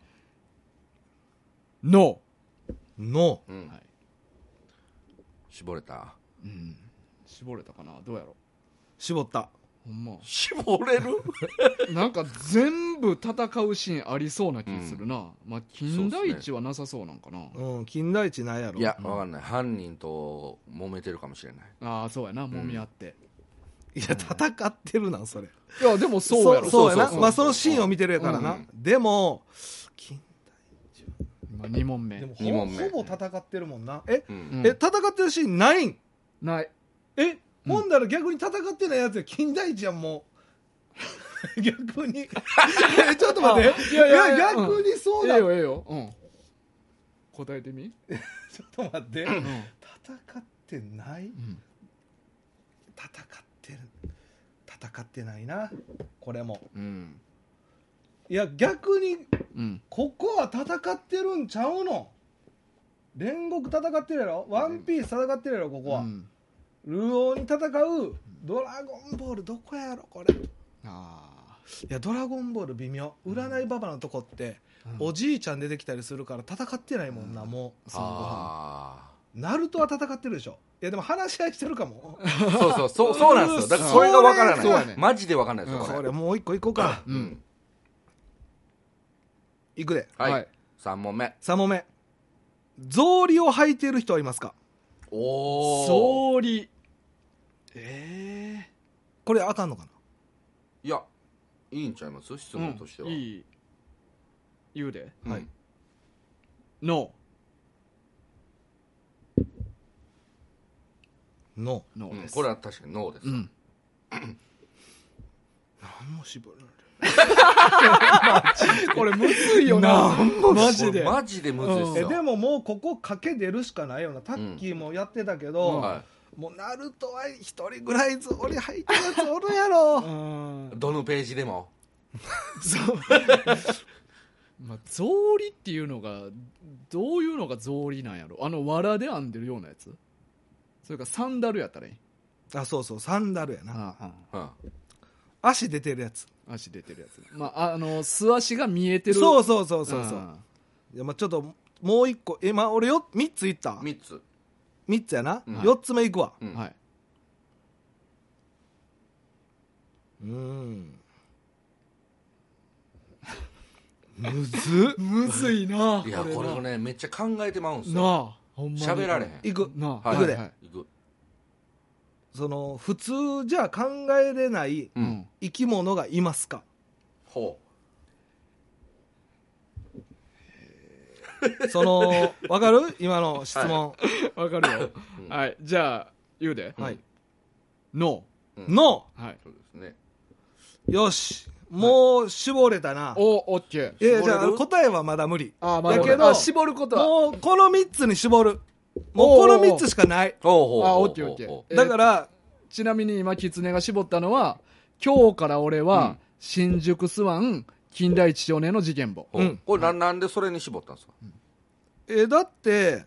ノの。 ー、うんはい絞れたー。うん。絞れたかなどうやろ絞った。 ほんま。 絞れるなんか全部戦うシーンありそうな気するな。まあ、金田一はなさそうなんかな。 うん、金田一なんやろ。 いやわかんない犯人と揉めてるかもしれないああ、そうやな。揉み合って。 いや、戦ってるなん、それ。 いや、でもそうやろ。 そうやな。 そうそうそうまあ、そのシーンを見てるやからな。 うんでも、金今に問目でも。 二問目ほぼ戦ってるもんな。え、 うんうんえ、戦ってるシーンないん？ ない。 え、ほんだら逆に戦ってないやつや金田一やん、もう。逆に。え、ちょっと待って。 いやいやいや逆にそうだ。ちょええよ、ええよ。うん。答えてみ。 っと待って。 うん。 戦ってないうん。 戦ってる。戦ってないな。これも。 うん。 いや、逆に、 うん。 ここは戦ってるんちゃうの？煉獄戦ってるやろ？ワンピース戦ってるやろ、ここは。 うんルオーに戦うドラゴンボールどこやろこれ。いあや、ドラゴンボール微妙。占いババのとこって、 うんおじいちゃん出てきたりするから戦ってないもんな、もう。 あナルトは戦ってるでしょ。いや、でも話し合いしてるかも。 あそうそうそうそうなんですよだからそれがわからないそうやねマジでわかんないですようんこれこれもう一個いこうか。 あ。う。 うんんいくで。 はい、 はいさん問目さん問目。草履を履いている人はいますか？ おお総理。ええ。 これあかんのかな？ いやいいんちゃいます質問としては、 いい。言うで。 うんはいノの。 ー。ノーです。 うんこれは確かにノーです、 うん。 何も絞られる。 これむずいよな。マジで。 マジでむずいっすえ、 よ、 でももうここ賭け出るしかないよな。タッキーもやってたけど、 はもうナルトは一人ぐらい草履履いてるやつおるやろ。 うんい、どのページでもそう。まあ、草履っていうのがどういうのが草履なんやろ。あの藁で編んでるようなやつ。それからサンダルやったらいい。 あ、そうそう、サンダルやな。 ああうん足出てるやつ。 足出てるやつ。まあ、あの素足が見えてる。 そうそうそうそうそう。 んいや、まあちょっともう一個、え、まあ俺よ三ついった。 みっつ、 三つやな。 うん四つ目いくわ。 うんはい。 うーん。むずっ。 むずいな。 いやこれをねめっちゃ考えてまうんすよなあ、ほんまに喋られへんいく。 なあ、 はいいくではいいくその普通じゃ考えれないうん、 うん生き物がいますか？ ほそのわかる？今の質問。 わかるよ。 うんはい。じゃあ、言うで。 う、 はい。 ノうんの、 ー。はい。 そうですねよし。もう絞れたな。 お、オッケー。 いや、じゃあ絞れる答えはまだ無理。 あ、 だけどあ絞ることは。 もうこのみっつに絞る。もうこのみっつしかない。 ほうほうあ、 ほうオッケーオッケー。えーだから、 ちなみに今、キツネが絞ったのは、今日から俺うはん、 新宿スワン、金田一少年の事件簿。 ほううんこれななんでそれに絞ったんですか、 え、だって、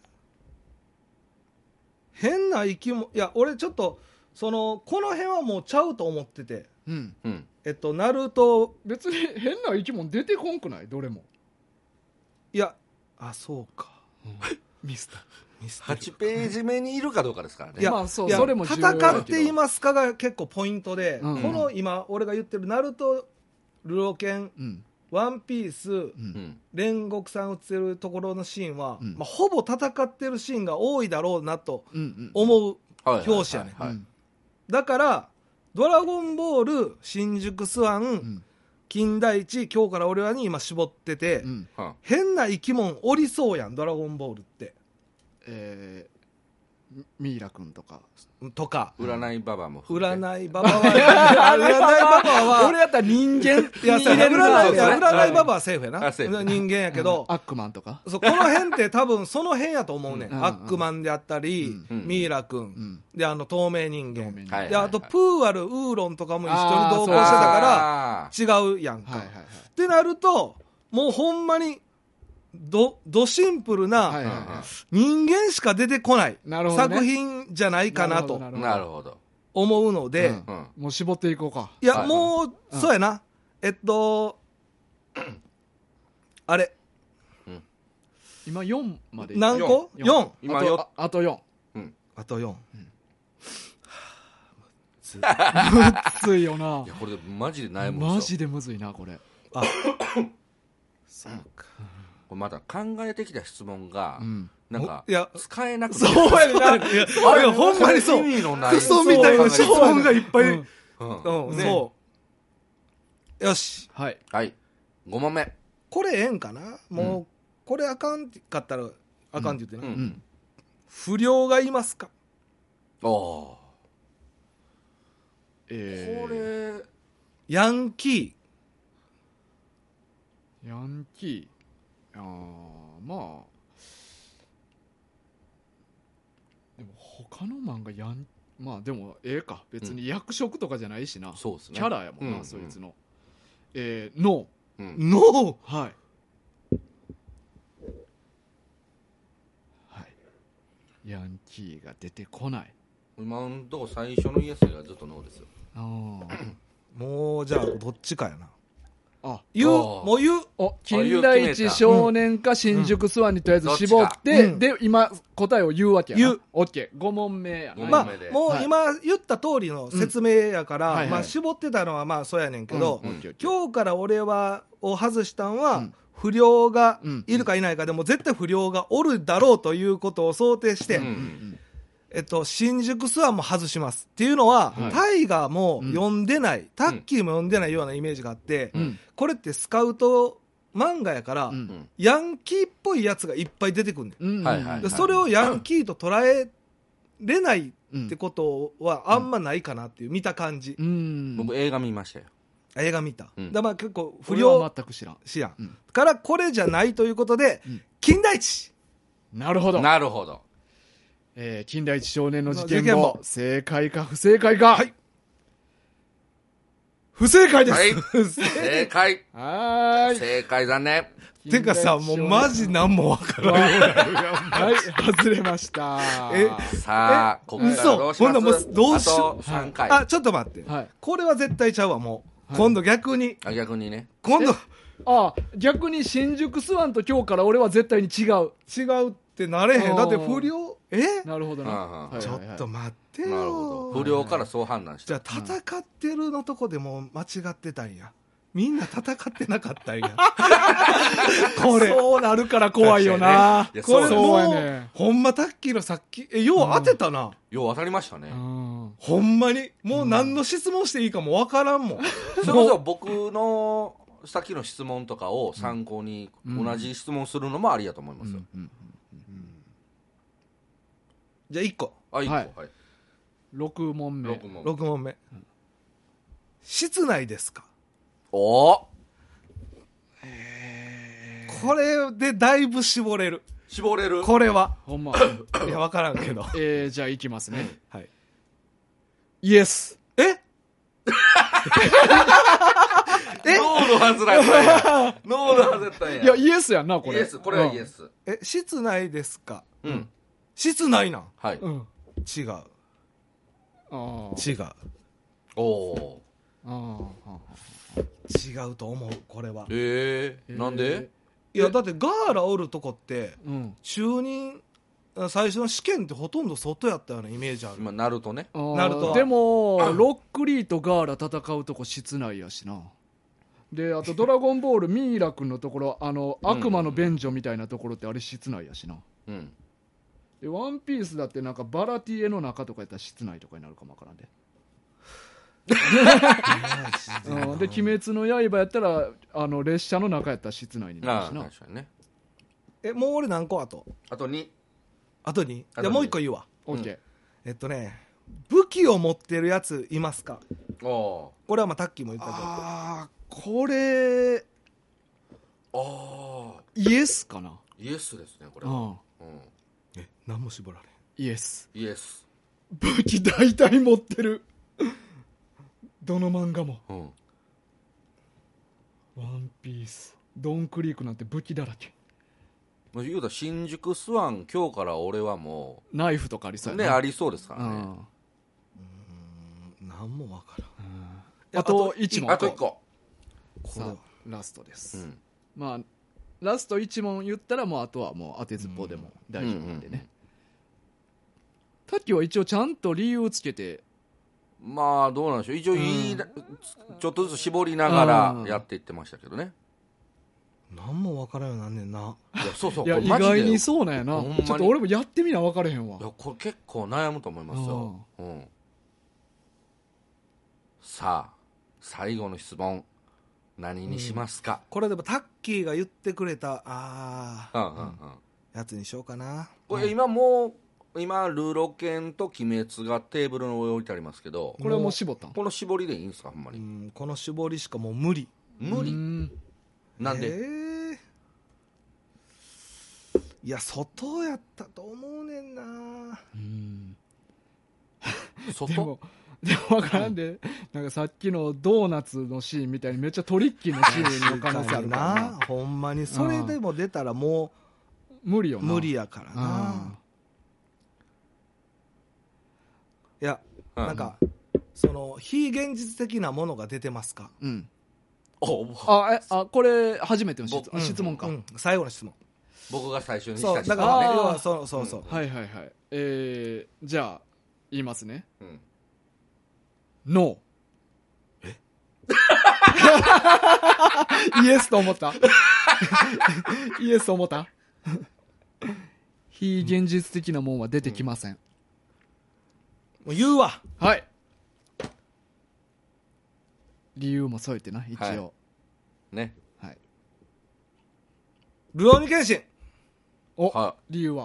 変な生き物、いや、俺ちょっと、その、この辺はもうちゃうと思ってて、 うん。 うんえっと、ナルト、 別に変な生き物出てこんくないどれも。 いや、あ、そうか。 ミスター。 ミステリーはちページ目にいるかどうかですからねいや、 まあそういやそれも重要だけど戦っていますかが結構ポイントで、 うんこの今、俺が言ってるナルト、ルロケン、 うん。 ワンピース、 う。 うんん煉獄さん映ってるところのシーンは、 うんまあ、ほぼ戦ってるシーンが多いだろうなとうん。うん。 思うはいはい表紙やね、 はいはいうんだから「ドラゴンボール」「新宿スワン」 うん。 金田一」「今日から俺は」に今絞ってて、 うん。 は変な生き物おりそうやん「ドラゴンボール」ってえー、 ミイラ君とかとか、 占いババも含めて。 占いババは、占いババは、 俺やったら人間いや、そうや入れるな占い、いやそうですね占いババはセーフやな。 あセーフ人間やけど、 アックマンとかそうこの辺って多分その辺やと思うねん。 うんアックマンであったり、 うんミイラ君、 んで、あの、透明人間。 透明人間はいで、あと、プーアル、ウーロンとかも一緒にあー同行してたかあーら、違うやんか。 はいはいはいってなると、もうほんまに、ど、どシンプルな、 はいはいはい人間しか出てこないなるほどね作品じゃないかなとなるほどなるほど。 思うので、 うんうん。 もう絞っていこうかいや、 はいもう、 うんそうやな。えっと、あれ、 今よんまでい何個 ?よん ?よん。 今よあとああとよんあとよん。 むずいよないや、これマジで悩むんですよ。 マジでむずいなこれあ、そうか。 これまだ考えてきた質問が、 うんなんか、 いや使えなくて。 そうやねんな。いや、 あれほんまにそう。 意味のないクソみたいな質問がいっぱい。 うんうんうん、 ねそう。よし。 はいはい。ご問目。 これええんかなもう、これあかんかったら、あかんって言ってな。 うんうん不良がいますかおえーこーれ、 ヤンキヤンキーあーまあでも他の漫画ヤンまあでもええか別に役職とかじゃないしな、 そうですね。 キャラやもんな、 うんそいつのえー、ノうんー。ノー。 ーはいはいヤンキーが出てこない今んとこ最初のイエスがずっとノーですよ。 あーもう、じゃあ、どっちかやな。 あ言う、 あーもう言う。 お近代一少年か新宿スワンにとりあえず絞って、 うんで今答えを言うわけやな言うオッケーご問目やなご問ま目であ、もうはい今言った通りの説明やから、 うんはいはいまあ、絞ってたのはまあそうやねんけど、 うんオッケーオッケー今日から俺は、を外したんは、 うん不良がうんいるかいないかでも絶対不良がおるだろうということを想定して、 うんうんえっと、新宿スワンも外しますっていうのは、 はいタイガーも読んでない、タッキーも読んでないようなイメージがあって、 うんこれってスカウト漫画やから、 うんうんヤンキーっぽいやつがいっぱい出てくるんだよ、 うんはいはいでそれをヤンキーと捉えれないうんってことはあんまないかなっていう見た感じ、 うん僕映画見ましたよ。 映画見た、 うんだからまあ結構不不良良は全く知らんしやん、 うんからこれじゃないということで、 うん金田一なるほど、 なるほど。 えー、近代一少年の事件事件簿簿正解か不正解かはい不正解です、 はい。正解。 はーい正解残念。 てかさもうマジなんもわからんはい外れましたえさあ、ここからどうします嘘ほんならもうどうしようあとさんかい。 あちょっと待って、 はいこれは絶対ちゃうわもう、 はい今度逆にあ逆にね。 今度あ逆に新宿スワンと今日から俺は絶対に違う違うってなれへんだってあー不良えなるほどな、 うんうんはいはいはいちょっと待ってよなるほど。不良からそう判断した。 じゃあ戦ってるのとこでも間違ってたんやみんな戦ってなかったんやこれそうなるから怖いよな、 いやこれそうもうやねほんまタッキーのさっきえよう当てたな、 よう当たりましたね。 うんほんまにもう何の質問していいかもわからんもん、 それこそ僕のさっきの質問とかを参考にうん同じ質問するのもありやと思いますよ。 うんじゃあいっこあ、いいはいはい。 ろく問目ろく問。 ろく問目、室内ですかおーこれでだいぶ絞れる絞れる。 これはほんまいやわからんけどえー、じゃあいきますねはいイエスえノーのはずだったんや。ノーのはずだったんや。 いやイエスやんなこれイエス、これはイエス。 え室内ですかうん。 室内なんはい。 うん、うん、 違うあー違うおおあ違うと思うこれはー。えーー、なんでいやだってガーラおるとこってうん中任最初の試験ってほとんど外やったようなイメージある今、ナルトね。 あーなるとでもロックリーとガーラ戦うとこ室内やしなであと「ドラゴンボール」ミイラ君のところあの悪魔の便所みたいなところってあれ室内やしなうん。 でワンピースだってなんかバラティエの中とかやったら室内とかになるかもわからんで、うん、で「鬼滅の刃」やったらあの列車の中やったら室内になるああ、 しな確かにね。 えもう俺何個あとあとに。 あとにあとにじゃあもう一個言うわオッケー。 えっとね、武器を持ってるやついますか？ あーこれはまあタッキーも言ったけど。 あー、これ、 あーイエスかな。 イエスですねこれは、 うん。 うん、 え、何も絞られん。 イエス。 イエス、 武器大体持ってる。どの漫画も。 うん、 ワンピース、ドンクリークなんて武器だらけ。 まあ言うたら新宿スワン今日から俺はもナイフとかありそううやな。 ねありそうですからね、 うん。 うん、何もわからん。 あといち問。 あといっこ、 さあ、ラストです。 うん、 まあ、ラストいち問言ったら、もうあとはもう当てずっぽうでも大丈夫なんでね。タッキーは一応ちゃんと理由をつけて、 まあどうなんでしょう、一応いい、ちょっとずつ絞りながらうんやっていってましたけどね。 何もわからんようなんねんな。 いやそうそういや、意これマジで外にそうなんやなほんま。にちょっと俺もやってみな分かれへんわい。やこれ結構悩むと思いますよ、うん、さあ最後の質問何にしますか？ これでもタッキーが言ってくれた、あー、 うんうんうん、 やつにしようかな。 これ今もう今ルーロケンと鬼滅がテーブルの上に置いてありますけど、 これはもう絞ったん？ この絞りでいいんですかほんまに、 うん、この絞りしかもう無理。 無理、 うんなんで、 えーいや、外やったと思うねんな。 うんで外も、でも分からんで、なんかさっきのドーナツのシーンみたいにめっちゃトリッキーなシーンの可能性あるからな。 な。ほんまにそれでも出たらもう無理よな。 無理やからな。いや、 うんなんかその非現実的なものが出てますか？ うん。うん。 おあ、え、あ、これ初めての質僕質問か。 うん、最後の質問。 僕が最初にしそう、 た質問だから、 あー要はそうそうそう。 はいはいはい。えー、じゃあ、言いますね。 うん、 ノー。イエスと思ったイエスと思った非現実的なもんは出てきません。 もう言うわ。 はい。理由も添えてな、一応。 ね、 はい。 ルローニケンシン。 お、 は理由は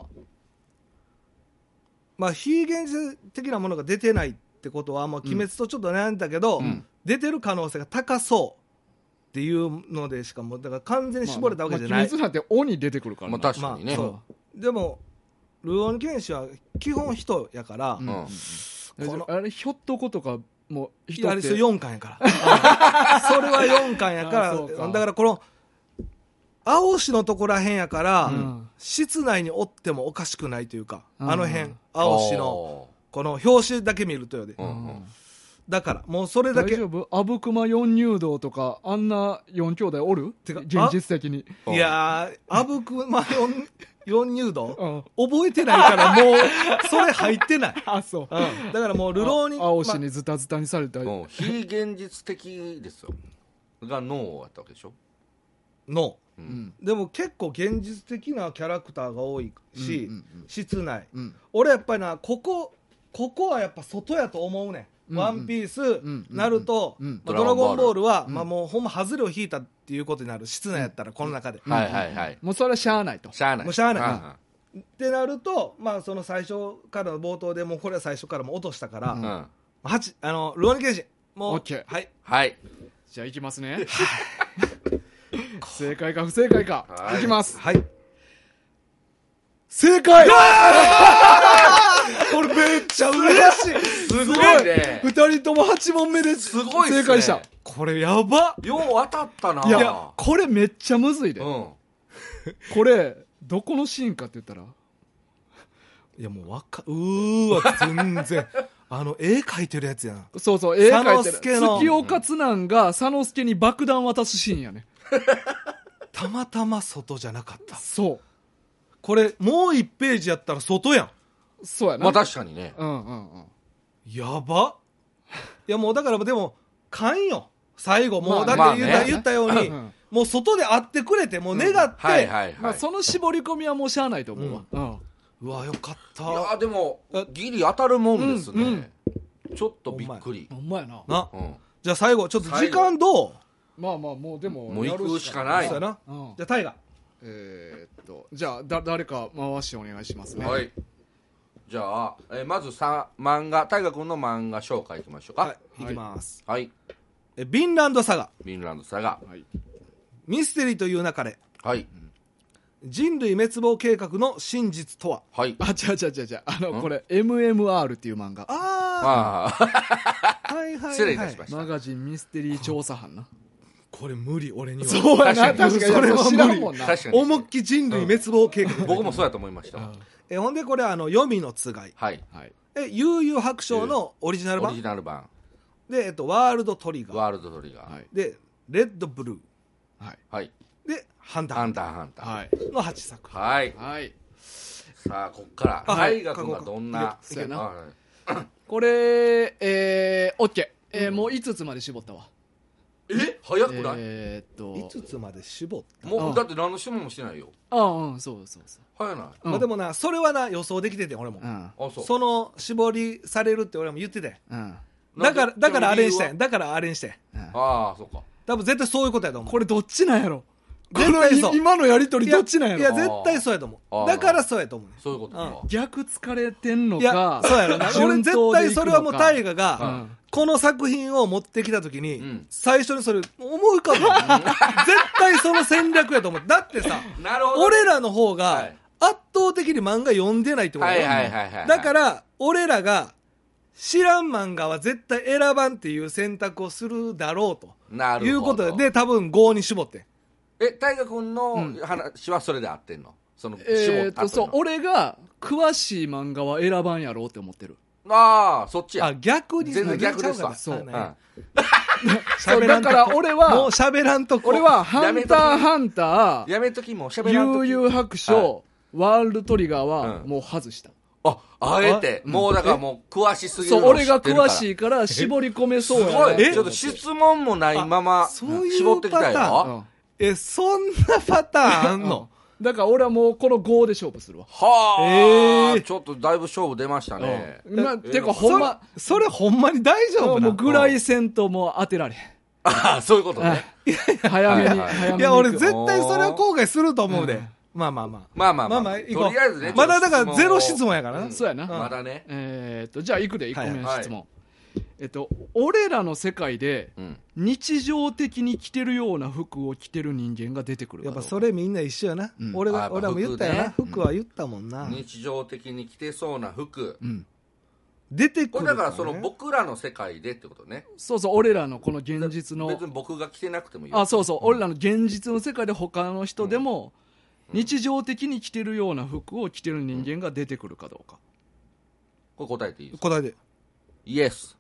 まあ、非現実的なものが出てないってことは、もう鬼滅とちょっと悩んだけど、 ん出てる可能性が高そうっていうのでしかもうだから完全に絞れたわけじゃない。 まあまあ鬼滅なんて鬼出てくるからまあな。 確かにね、 まあそうでもルローニケンシンは基本人やから、 うんうんこのあれ、ひょっとことか、もう、 い人って。 やあれそれよんかんやからそれはよんかんやかあそうからだからこの青しのとこらへんやから、 うん室内におってもおかしくないというか、 うんあの辺青しのこの表紙だけ見るとよで、 うんうんだからもうそれだけ大丈夫？阿武隈四入道とか、あんな四兄弟おる？ てか現実的に。 うんいやー、あぶくま四四入道うん。 覚えてないからもう、それ入ってない。 あ、そう。 うん。だからもう、流浪に。 あ青しまにズタズタにされた。 うん非現実的ですよがノーやったわけでしょ、 の。 ううんん。 でも結構現実的なキャラクターが多いし、 うんうん室内。 うん。 俺やっぱりな、ここ、ここはやっぱ外やと思うねん。 うんワンピース、 んナルト、 うんまあドラゴンボールは、 うんまあもうほんま外れを引いたっていうことになる。室内やったら、この中で。 はいはいはい、 もうそれはしゃあないと。 しゃあないもうしゃあないうんってなると、まあその最初からの冒頭でもうこれは最初からもう落としたから、 うんうん八あのルオニケンシンもうオッケーはいはいじゃあいきますね。正解か不正解か。 はいいきます。 はい正解これめっちゃ嬉しいすごいね二人ともはち問目です。 すごいっすね正解した。 これやばよう当たったないや、これめっちゃむずいで。 うんこれ、どこのシーンかって言ったらいやもうわかうーわ全然あの絵描いてるやつやんそうそう、絵描いてる。 佐之助の月岡津南が佐之助に爆弾渡すシーンやね。 たまたま外じゃなかったそこれもういちページやったら外やんう。そうやな。 まあ確かにねうんうんうん。 やばいやもうだからでも勘よ最後もうまあだって言った,、 まあね言ったように、 うんもう外で会ってくれてもう願って、 はいはいはい、 まあその絞り込みはもうしゃあないと思うわ。うん。 うわよかったいやでもギリ当たるもんですね、 うんちょっとびっくり、 ほんまやな。 なうん、 じゃあ最後ちょっと時間どうまあまあもうでも。 もう行くしかないそうやなうん。 じゃあタイガえーっと、じゃあだ誰か回してお願いしますね。 はいじゃあ、えーまずさ漫画大河君の漫画紹介いきましょうか。 はいいきます、 はい。 えヴィンランドサガ、 ヴィンランドサガ。 はい。 ミステリーという中ではい。 人類滅亡計画の真実とは。 はい。 あ、違う違う違う違う。あの、これ、エムエムアール っていう漫画。 あああ、 あはいはいはい失礼いたしました。 マガジンミステリー調査班な。 これ無理俺には。 そうやな、 確かに確かに。 それは無理知らんもんな。 確かに。 思いっきり人類滅亡計画、 僕もそうやと思いましたわ。 えほんでこれあの黄泉のつがい、 はい。 はい。 え悠々白書のオリジナルオリ版ジナル版。 で、えっと、ワールドトリガーワールドトリガー。 はい。 でレッドブルーはい。 はい。 でハンターハンターハンター。 はい。 のはちさくはい。 はい。 さあ、こっから、 あはい大河君がどんな、 そうやなはいこれ、えー、オッケー。えー、もういつつまで絞ったわ。 え早くない、 えーっと。 いつつまで絞った、 うんもう、だって何の質問もしてないよ。 ああ、うん、そうそうそう。 早ない。 うんまあ、でもなそれはな予想できてて俺も、 うん。 あ、そう。 その絞りされるって俺も言っててうん。 だからだからあれにしてんんだからあれにしてんああ、そうか。 多分絶対そういうことやと思うこれどっちなんやろ絶対そうこのい今のやりとりどっちなんやろいや絶対そうやと思あーうだからそうやと思うねそういうことか。 逆疲れてんのいやか。 そうやろな俺順絶当でいくのか対それはもう大河うがんこの作品を持ってきた時に、 うん最初にそれ思い浮かぶ絶対その戦略やと思うだってさなるほど。 俺らの方はがい圧倒的に漫画読んでないってことはいやろはいはいはい。 だから俺らが知らん漫画は絶対選ばんっていう選択をするだろうとなるほど。 いうことで多分ごに絞ってんえ、大河君の話はそれで合ってんの、その、絞えーっと、そうった後の、 俺が詳しい漫画は選ばんやろうって思ってる。 ああ、そっちや。 あ逆に全然逆ですわそううん。 そうだから俺もうは、 喋らんとこ俺は、ハンターハンター、 やめときもう喋らんとき。 悠々白書、ワールドトリガーはうんもう外した。 あ、あえて、 うんもうだからもう詳しすぎるそう、 のを俺が知ってるから詳しいから絞り込めそうやすごい。 なちょっと質問もないまま、 あそういう絞ってきたパタよ。 うんえそんなパターンあんのだから俺はもうこのごで勝負するわ。 はあ、 えーちょっとだいぶ勝負出ましたね。 うんまあ、 えてかほんま、 それそれほんまに大丈夫なもうぐらいせんともう当てられへん。 ああ、そういうことね。 早めに、 はいはい早めに。 いや俺絶対それは後悔すると思うで、 うんまあまあまあまあまあまあ、 まあまあ行こうとりあえずね。 まだだからゼロ質問問やからな、 うんそうやな。 まだね。 えーっと、じゃあ行くで、いっこめのはい質問。えっと、俺らの世界でうん。 日常的に着てるような服を着てる人間が出てくるかやっどうかぱそれみんな一緒やな、 うん俺があやっぱ俺らも言ったよな服ね服は言ったもんな、 日常的に着てそうな服。 うん。 出てくるこれだからそのね僕らの世界でってことね。 そうそう、俺らのこの現実の別、に僕が着てなくてもいい。 あ、そうそう、俺らの現実の世界で他の人でも、日常的に着てるような服を着てる人間が出てくるかどうか。 これ答えていいですか？ 答えでイエス。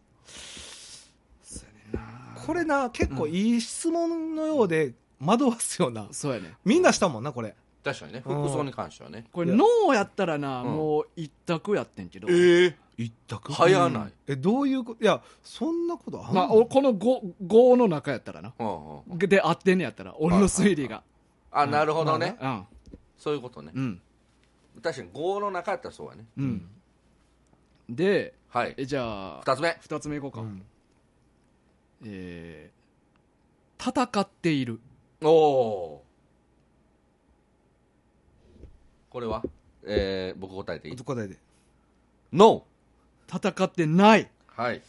これな結構いい質問のようで惑わすよな、 そうやね。 みんなしたもんなこれ確かにね、服装に関してはね。 これ、 いやノーやったらな、 うんもう一択やってんけど。 え一択早ない。 えどういうこといやそんなことあんの、 まあ、おこの 5, 5の中やったらな。 うんうん。 で、合ってんねやったら、俺の推理が。 あ、なるほどね。 うん。 そういうことねう。ん。 確かにごの中やったらそうやね。 うん。で、 はい。 えじゃあ、 二つ目。 二つ目いこうか。 うんえー、戦っている。 おお。これはえー、僕答えていい？ 答えでノ戦ってない。 ー。はい。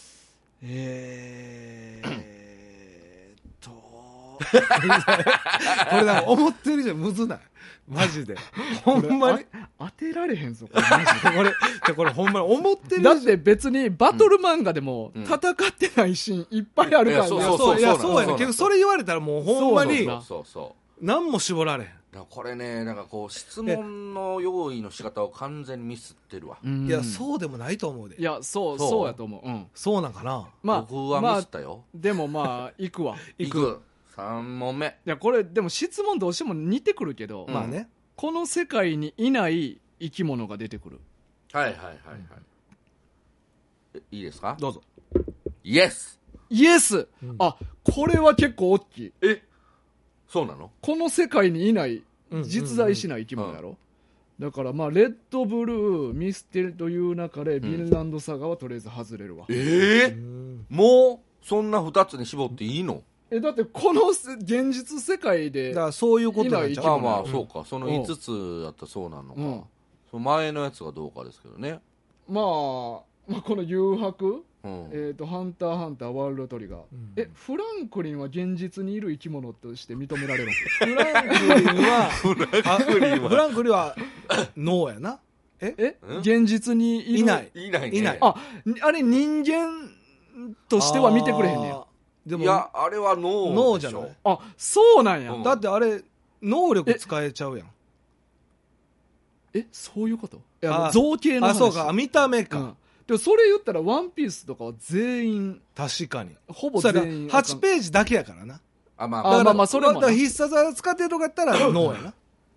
えーっと、 これなんか思ってる以上にむずないマジでほんまにあ当てられへんぞ、これマジで。 これじゃこれほんまに思ってる以上だって別にバトル漫画でもうん戦ってないシーンいっぱいあるからね。 いやそうそういやそうそうやね結局それ言われたらもうほんまにそうだそうそう。 何も絞られへんだからこれね、なんかこう質問の用意の仕方を完全にミスってるわ。 うんいやそうでもないと思うでいや、そう、 そうそうやと思う。うん。 そうなんかなまあ、 僕はまあミスっ、たよ。 でもまあ、行くわ。いいく。三問目。 や、これ、でも質問どうしても似てくるけど、 うんまあねこの世界にいない生き物が出てくる。 はいはいはいはい。えいいですか？ どうぞイエス。 イエス、 うんあ、これは結構大きい。 えそうなの？ この世界にいない、 うん実在しない生き物やろ、だからまあ、レッドブルー、ミステリという中で、ヴィンランドサガはとりあえず外れるわ。 ええうんもうそんな二つに絞っていいの？ え、だってこのせ現実世界でだ、からそういうことなんちゃういない生き物まあまあ、 うんそうか。その五つやったらそうなのか。 うん、 その前のやつがどうかですけどね。 まあ、まあ、この誘白、 うんえーと、ハンターハンターワールドトリガー、 うんえフランクリンは現実にいる生き物として認められるの？ フランクリンはあフランクリンはノーやな。ええうん現実にいるいないいないね。 いないああれ人間としては見てくれへんねや。 あーでもいや、あれはノーノーでしょ。 じゃない。 あそうなんや、 うんだってあれ能力使えちゃうやん。 えそういうこと？いやあもう造形の話。 あそうか、見た目か、 うん、でもそれ言ったらワンピースとかは全員確かに。 ほぼそうやな全員はちページだけやからな。 あ、まあ、 あまあ、 まあまあそれもなだから必殺技使ってるとかやったらノーやな。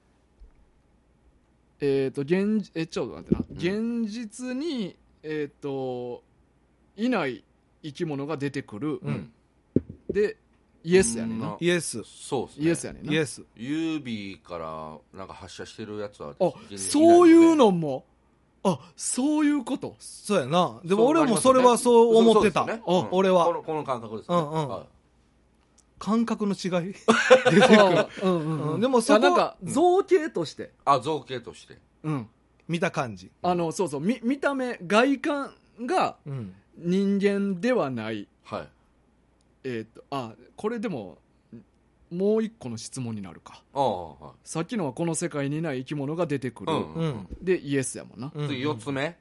えっ、と現えちょっと待ってな、現実にえっ、といない生き物が出てくる、 うんでイエスやねんな、 うんイエス。 そうですね。 イエスやねんなイエス。 指からなんか発射してるやつはあ現実にそういうないよね。 のもあそういうことそうやな。でもそう俺もそれはそう思ってた。 そうですよねうん俺はこのこの感覚ですね。 うんうんはい感覚の違い。 あうんうんうんでもそこあなんか造形として、 あ、造形として。 うん、 見た感じ。 あのそうそう見見た目外観がうん。 人間ではない。 はい。 えっ、とあこれでももう一個の質問になるか。 ああ、はい。 さっきのはこの世界にいない生き物が出てくる、 うんうん。 でイエスやもんな、 うん次四つ目。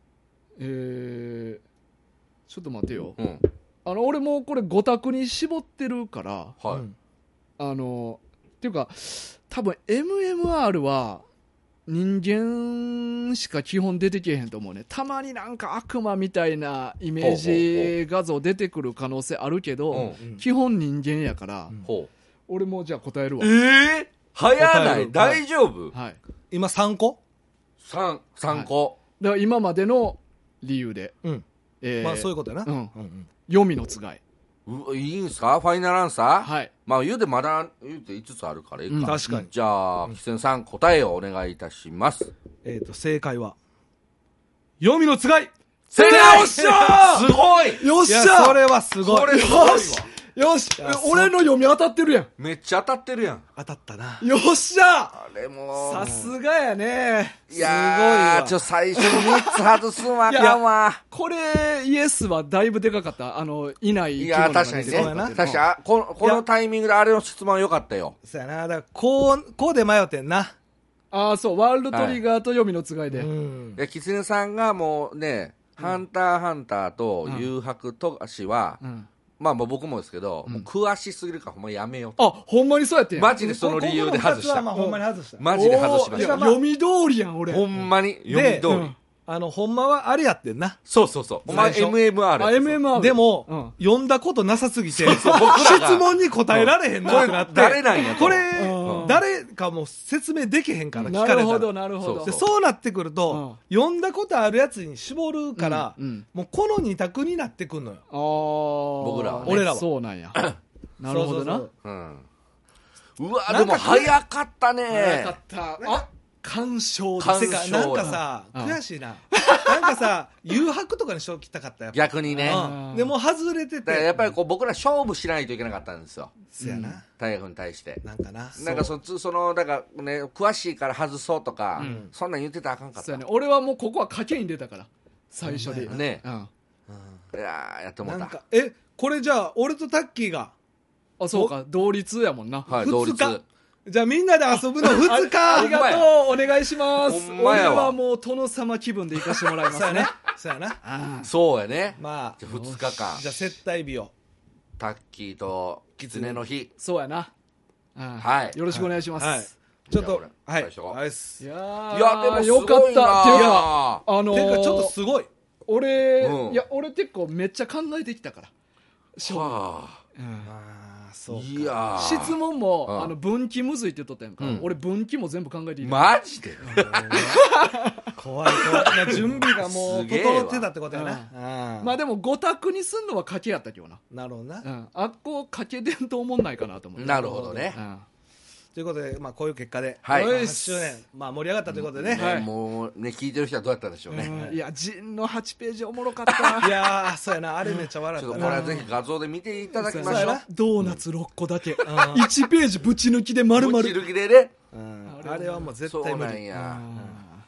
えー、ちょっと待てよ、 うん。 あの俺もうこれご択に絞ってるからはい。 うんあのっていうか多分 エムエムアール は人間しか基本出てけえへんと思うね。たまになんか悪魔みたいなイメージ画像出てくる可能性あるけど、 うんうん基本人間やから、 うんほう。 俺もじゃあ答えるわ。 ええ早ない答える大丈夫はい。 今さんこ。 三、三個。 だから今までの理由で、 うん。 えーまあそういうことやな。 うんうん黄泉のつがい。 ういいんすかファイナルアンサーはい。 まあ言うてまだ言うていつつあるからいいか、 うん確かにじゃあ、キセンさん答えをお願いいたします。 えっと、正解は、黄泉のつがい。 正解よっしゃーすごいよっいや、それはすごい。 これすごいわよしよしいや俺の読み当たってるやん。 めっちゃ当たってるやん。 当たったな。 よっしゃあれもう。 さすがやね。 いやー、ちょ、最初にみっつ外すんわあかんわ。 これイエスはだいぶでかかった。あのいないいやー、 生き物が確かにね。 出てくるそうやな確かにあこの、このタイミングであれの質問良かったよ。 そうやな。だから、こう、こうで迷ってんな。 ああそうワールドトリガーと黄泉のつがいで、 うん。 いや、キツネさんがもうね、ハンターハンターと誘白とかしは、 うんまあまあ僕もですけど、 うんもう詳しすぎるからほんまやめよう。 あほんまにそうやってんやマジでその理由で外した。 ここの二つはまあほんまに外した。 マジで外しました。 おーいや読み通りやん俺。 ほんまに読み通り。 うんあの、ほんまはあれやってんな。 そうそうそう。お前最初エムエムアールあ エムエムアールでも、 うん読んだことなさすぎて、 そう僕らが質問に答えられへんなってなって、 これ誰なんやとこれうん誰かも説明できへんから、聞なかれたら。 るほどなるほど。 でそうなってくると、読んだことあるやつに絞るから、 うんうんもうこの二択になってくんのよ。 あー僕らはね俺らはそうなんや。なるほどな。 そうそううん。うわ、 なんかでも早かったね。 早かった。あ鑑賞鑑賞ですてか、なんかさ、 うん悔しいな。なんかさ、誘白とかにしときたかったやっぱ。 逆にね。 うんうんでも外れてだからて。 やっぱりこう僕ら勝負しないといけなかったんですよ。 そやな。 大学に対して。 なんかな。 なんかそつそのだからね詳しいから外そうとか、 うんそんなん言ってたらあかんかった。 そうやね。俺はもうここは賭けに出たから。最初で。 ねうん。 うんいやーやってもうた。 なんか、え、これじゃあ、俺とタッキーが、 あ、そうか。同率やもんな。 はい、 ふつ同率。 かじゃあみんなで遊ぶのふつあありか。 がとうお願いします。 ほんまやわ俺はもう殿様気分で行かしてもらいますねそうやな。。そうやな。 あそうやね。 まあじ、ゃあふつかかんじゃあ接待日を。 タッキーと狐の日。 そうやな。うんはいよろしくお願いします。 はい。ちょっとじゃあ俺、 はい。 最初はいっすいやーいやでもすよかった。 ごいなっていうか、あのーてか、ちょっとすごい。 俺、 うんいや、俺結構めっちゃ考えてきたから。しょうはうんああ、そうか。 いやー質問も、 うんあの分岐むずいって言っとったやんか、 うん俺分岐も全部考えていい、 マジで怖い怖い。な準備がもうすげえわ整ってたってことやな。 まあでもご択にすんのは賭けやったけどな、 なるほどなう。ん、あっこ賭けでんと思んないかなと思って。 なるほどねう。んということで、まあこういう結果で、 はいまあはちしゅうねん、まあ盛り上がったということでね。 はいねもうね聞いてる人はどうやったんでしょうね。 うんいやジンのはちページおもろかったいやー、そうやな。あれめっちゃ笑ちょっとったな。 これはぜひ画像で見ていただきましょうそうやな。 ドーナツろっこだけ、 んいちページぶち抜きで丸々 ぶち抜きでね。 うんあれはもう絶そう対無理。 なんや。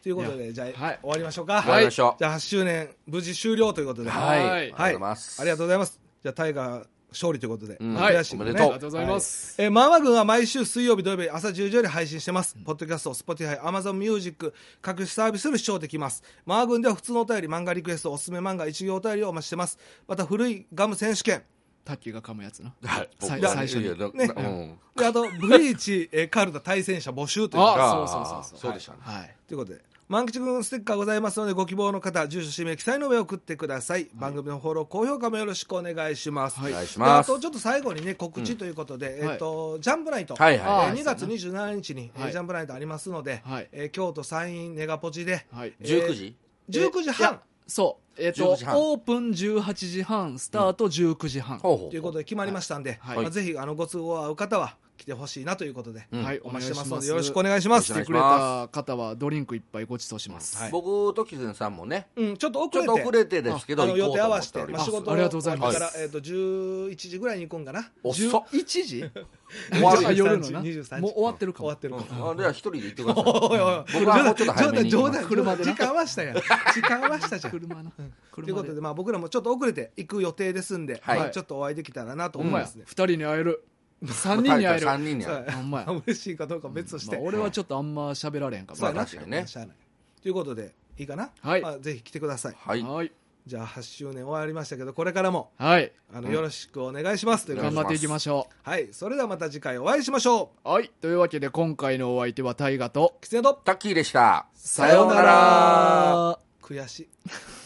ということで、じゃあ、 はい終わりましょうか。 終わりましょう。 じゃあはちしゅうねん無事終了ということで。 はい。 はいありがとうございます。 ありがとうございます。じゃあタイガー勝利ということで、 うんはい悔しいけどねおめでとうありがとうございます。 えー、マンマ軍は毎週水曜日土曜日朝じゅうじより配信してます。ポッドキャスト、スポティファイ、アマゾンミュージック各種サービスで視聴できます。マンマ軍では普通のお便り、漫画リクエスト、おすすめ漫画一行お便りをお待ちしてます。また古いガム選手権タッキーが噛むやつな。 はい。 さ僕は最初にいやいやねだうん。 で、あとブリーチ、えーカルタ対戦者募集ということでああーそうそうそうそうそうでしたね。 はい。 ということで、万吉君ステッカーございますので、ご希望の方、住所、氏名、記載の上を送ってください。番組のフォロー、高評価もよろしくお願いします。 はいお願いしでます。 あとちょっと最後にね、告知ということで、 うんえっと、ジャンプナイト、 はいあーはい。 えーにがつにじゅうしちにちに、えーはいジャンプナイトありますので、 はいえー京都山陰ネガポジで、 はい。 えーじゅうくじじゅうくじいはんやそう。えっ、 じゅうとくじはんオープンじゅうはちじはん、スタートじゅうくじはん。 ほうほう。 ということで決まりましたんで、 はいまあ、ぜひあのご都合合う方は来てほしいなということで、 うんはい、 おお願いしますす。 待ちしてまので、よろしくお願いします。 お願いし来てくれた方はドリンクいっぱいご馳走します。 はい僕とキゼンさんもね、 うん、ちょっと遅ちょれ、 ってと遅れてですけど、 あの予行こうと思定合わせて、まあ、 っております仕。事あありがとうございます終わってから、えー、とじゅういちじぐらいに行くんかな。 遅っ。 いちじ終わるあ夜のな。 にじゅうさんじもう終わってるかも。 終わってるかうんあでは一人で行ってください。 おいおいおい僕はもうちょっと早めに行きます冗談冗談車でな時間合わしたやん時間合わしたじゃん車な。 という車で。 ことで、まあ、僕らもちょっと遅れて行く予定ですんで、 はいまあちょっとお会いできたらなとほんまや。 思いますね。 二人に会える。三人に会える。 三人に会える。 そうほんまや。ま嬉しいかどうかは別として、 あ俺はちょっとあんま喋られへんかもそうや。な確かにねしゃあないということでいいかな、 はいまあ、ぜひ来てください。 はい。 はい。 じゃあはちしゅうねん終わりましたけど、これからもはい。 あのよろしくお願いしますということで、 頑張っていきましょはい、それではまた次回お会いしましょう。 う。はい。というわけで今回のお相手は大河と、 キツネとタッキーでした。 さようなら。 悔しい。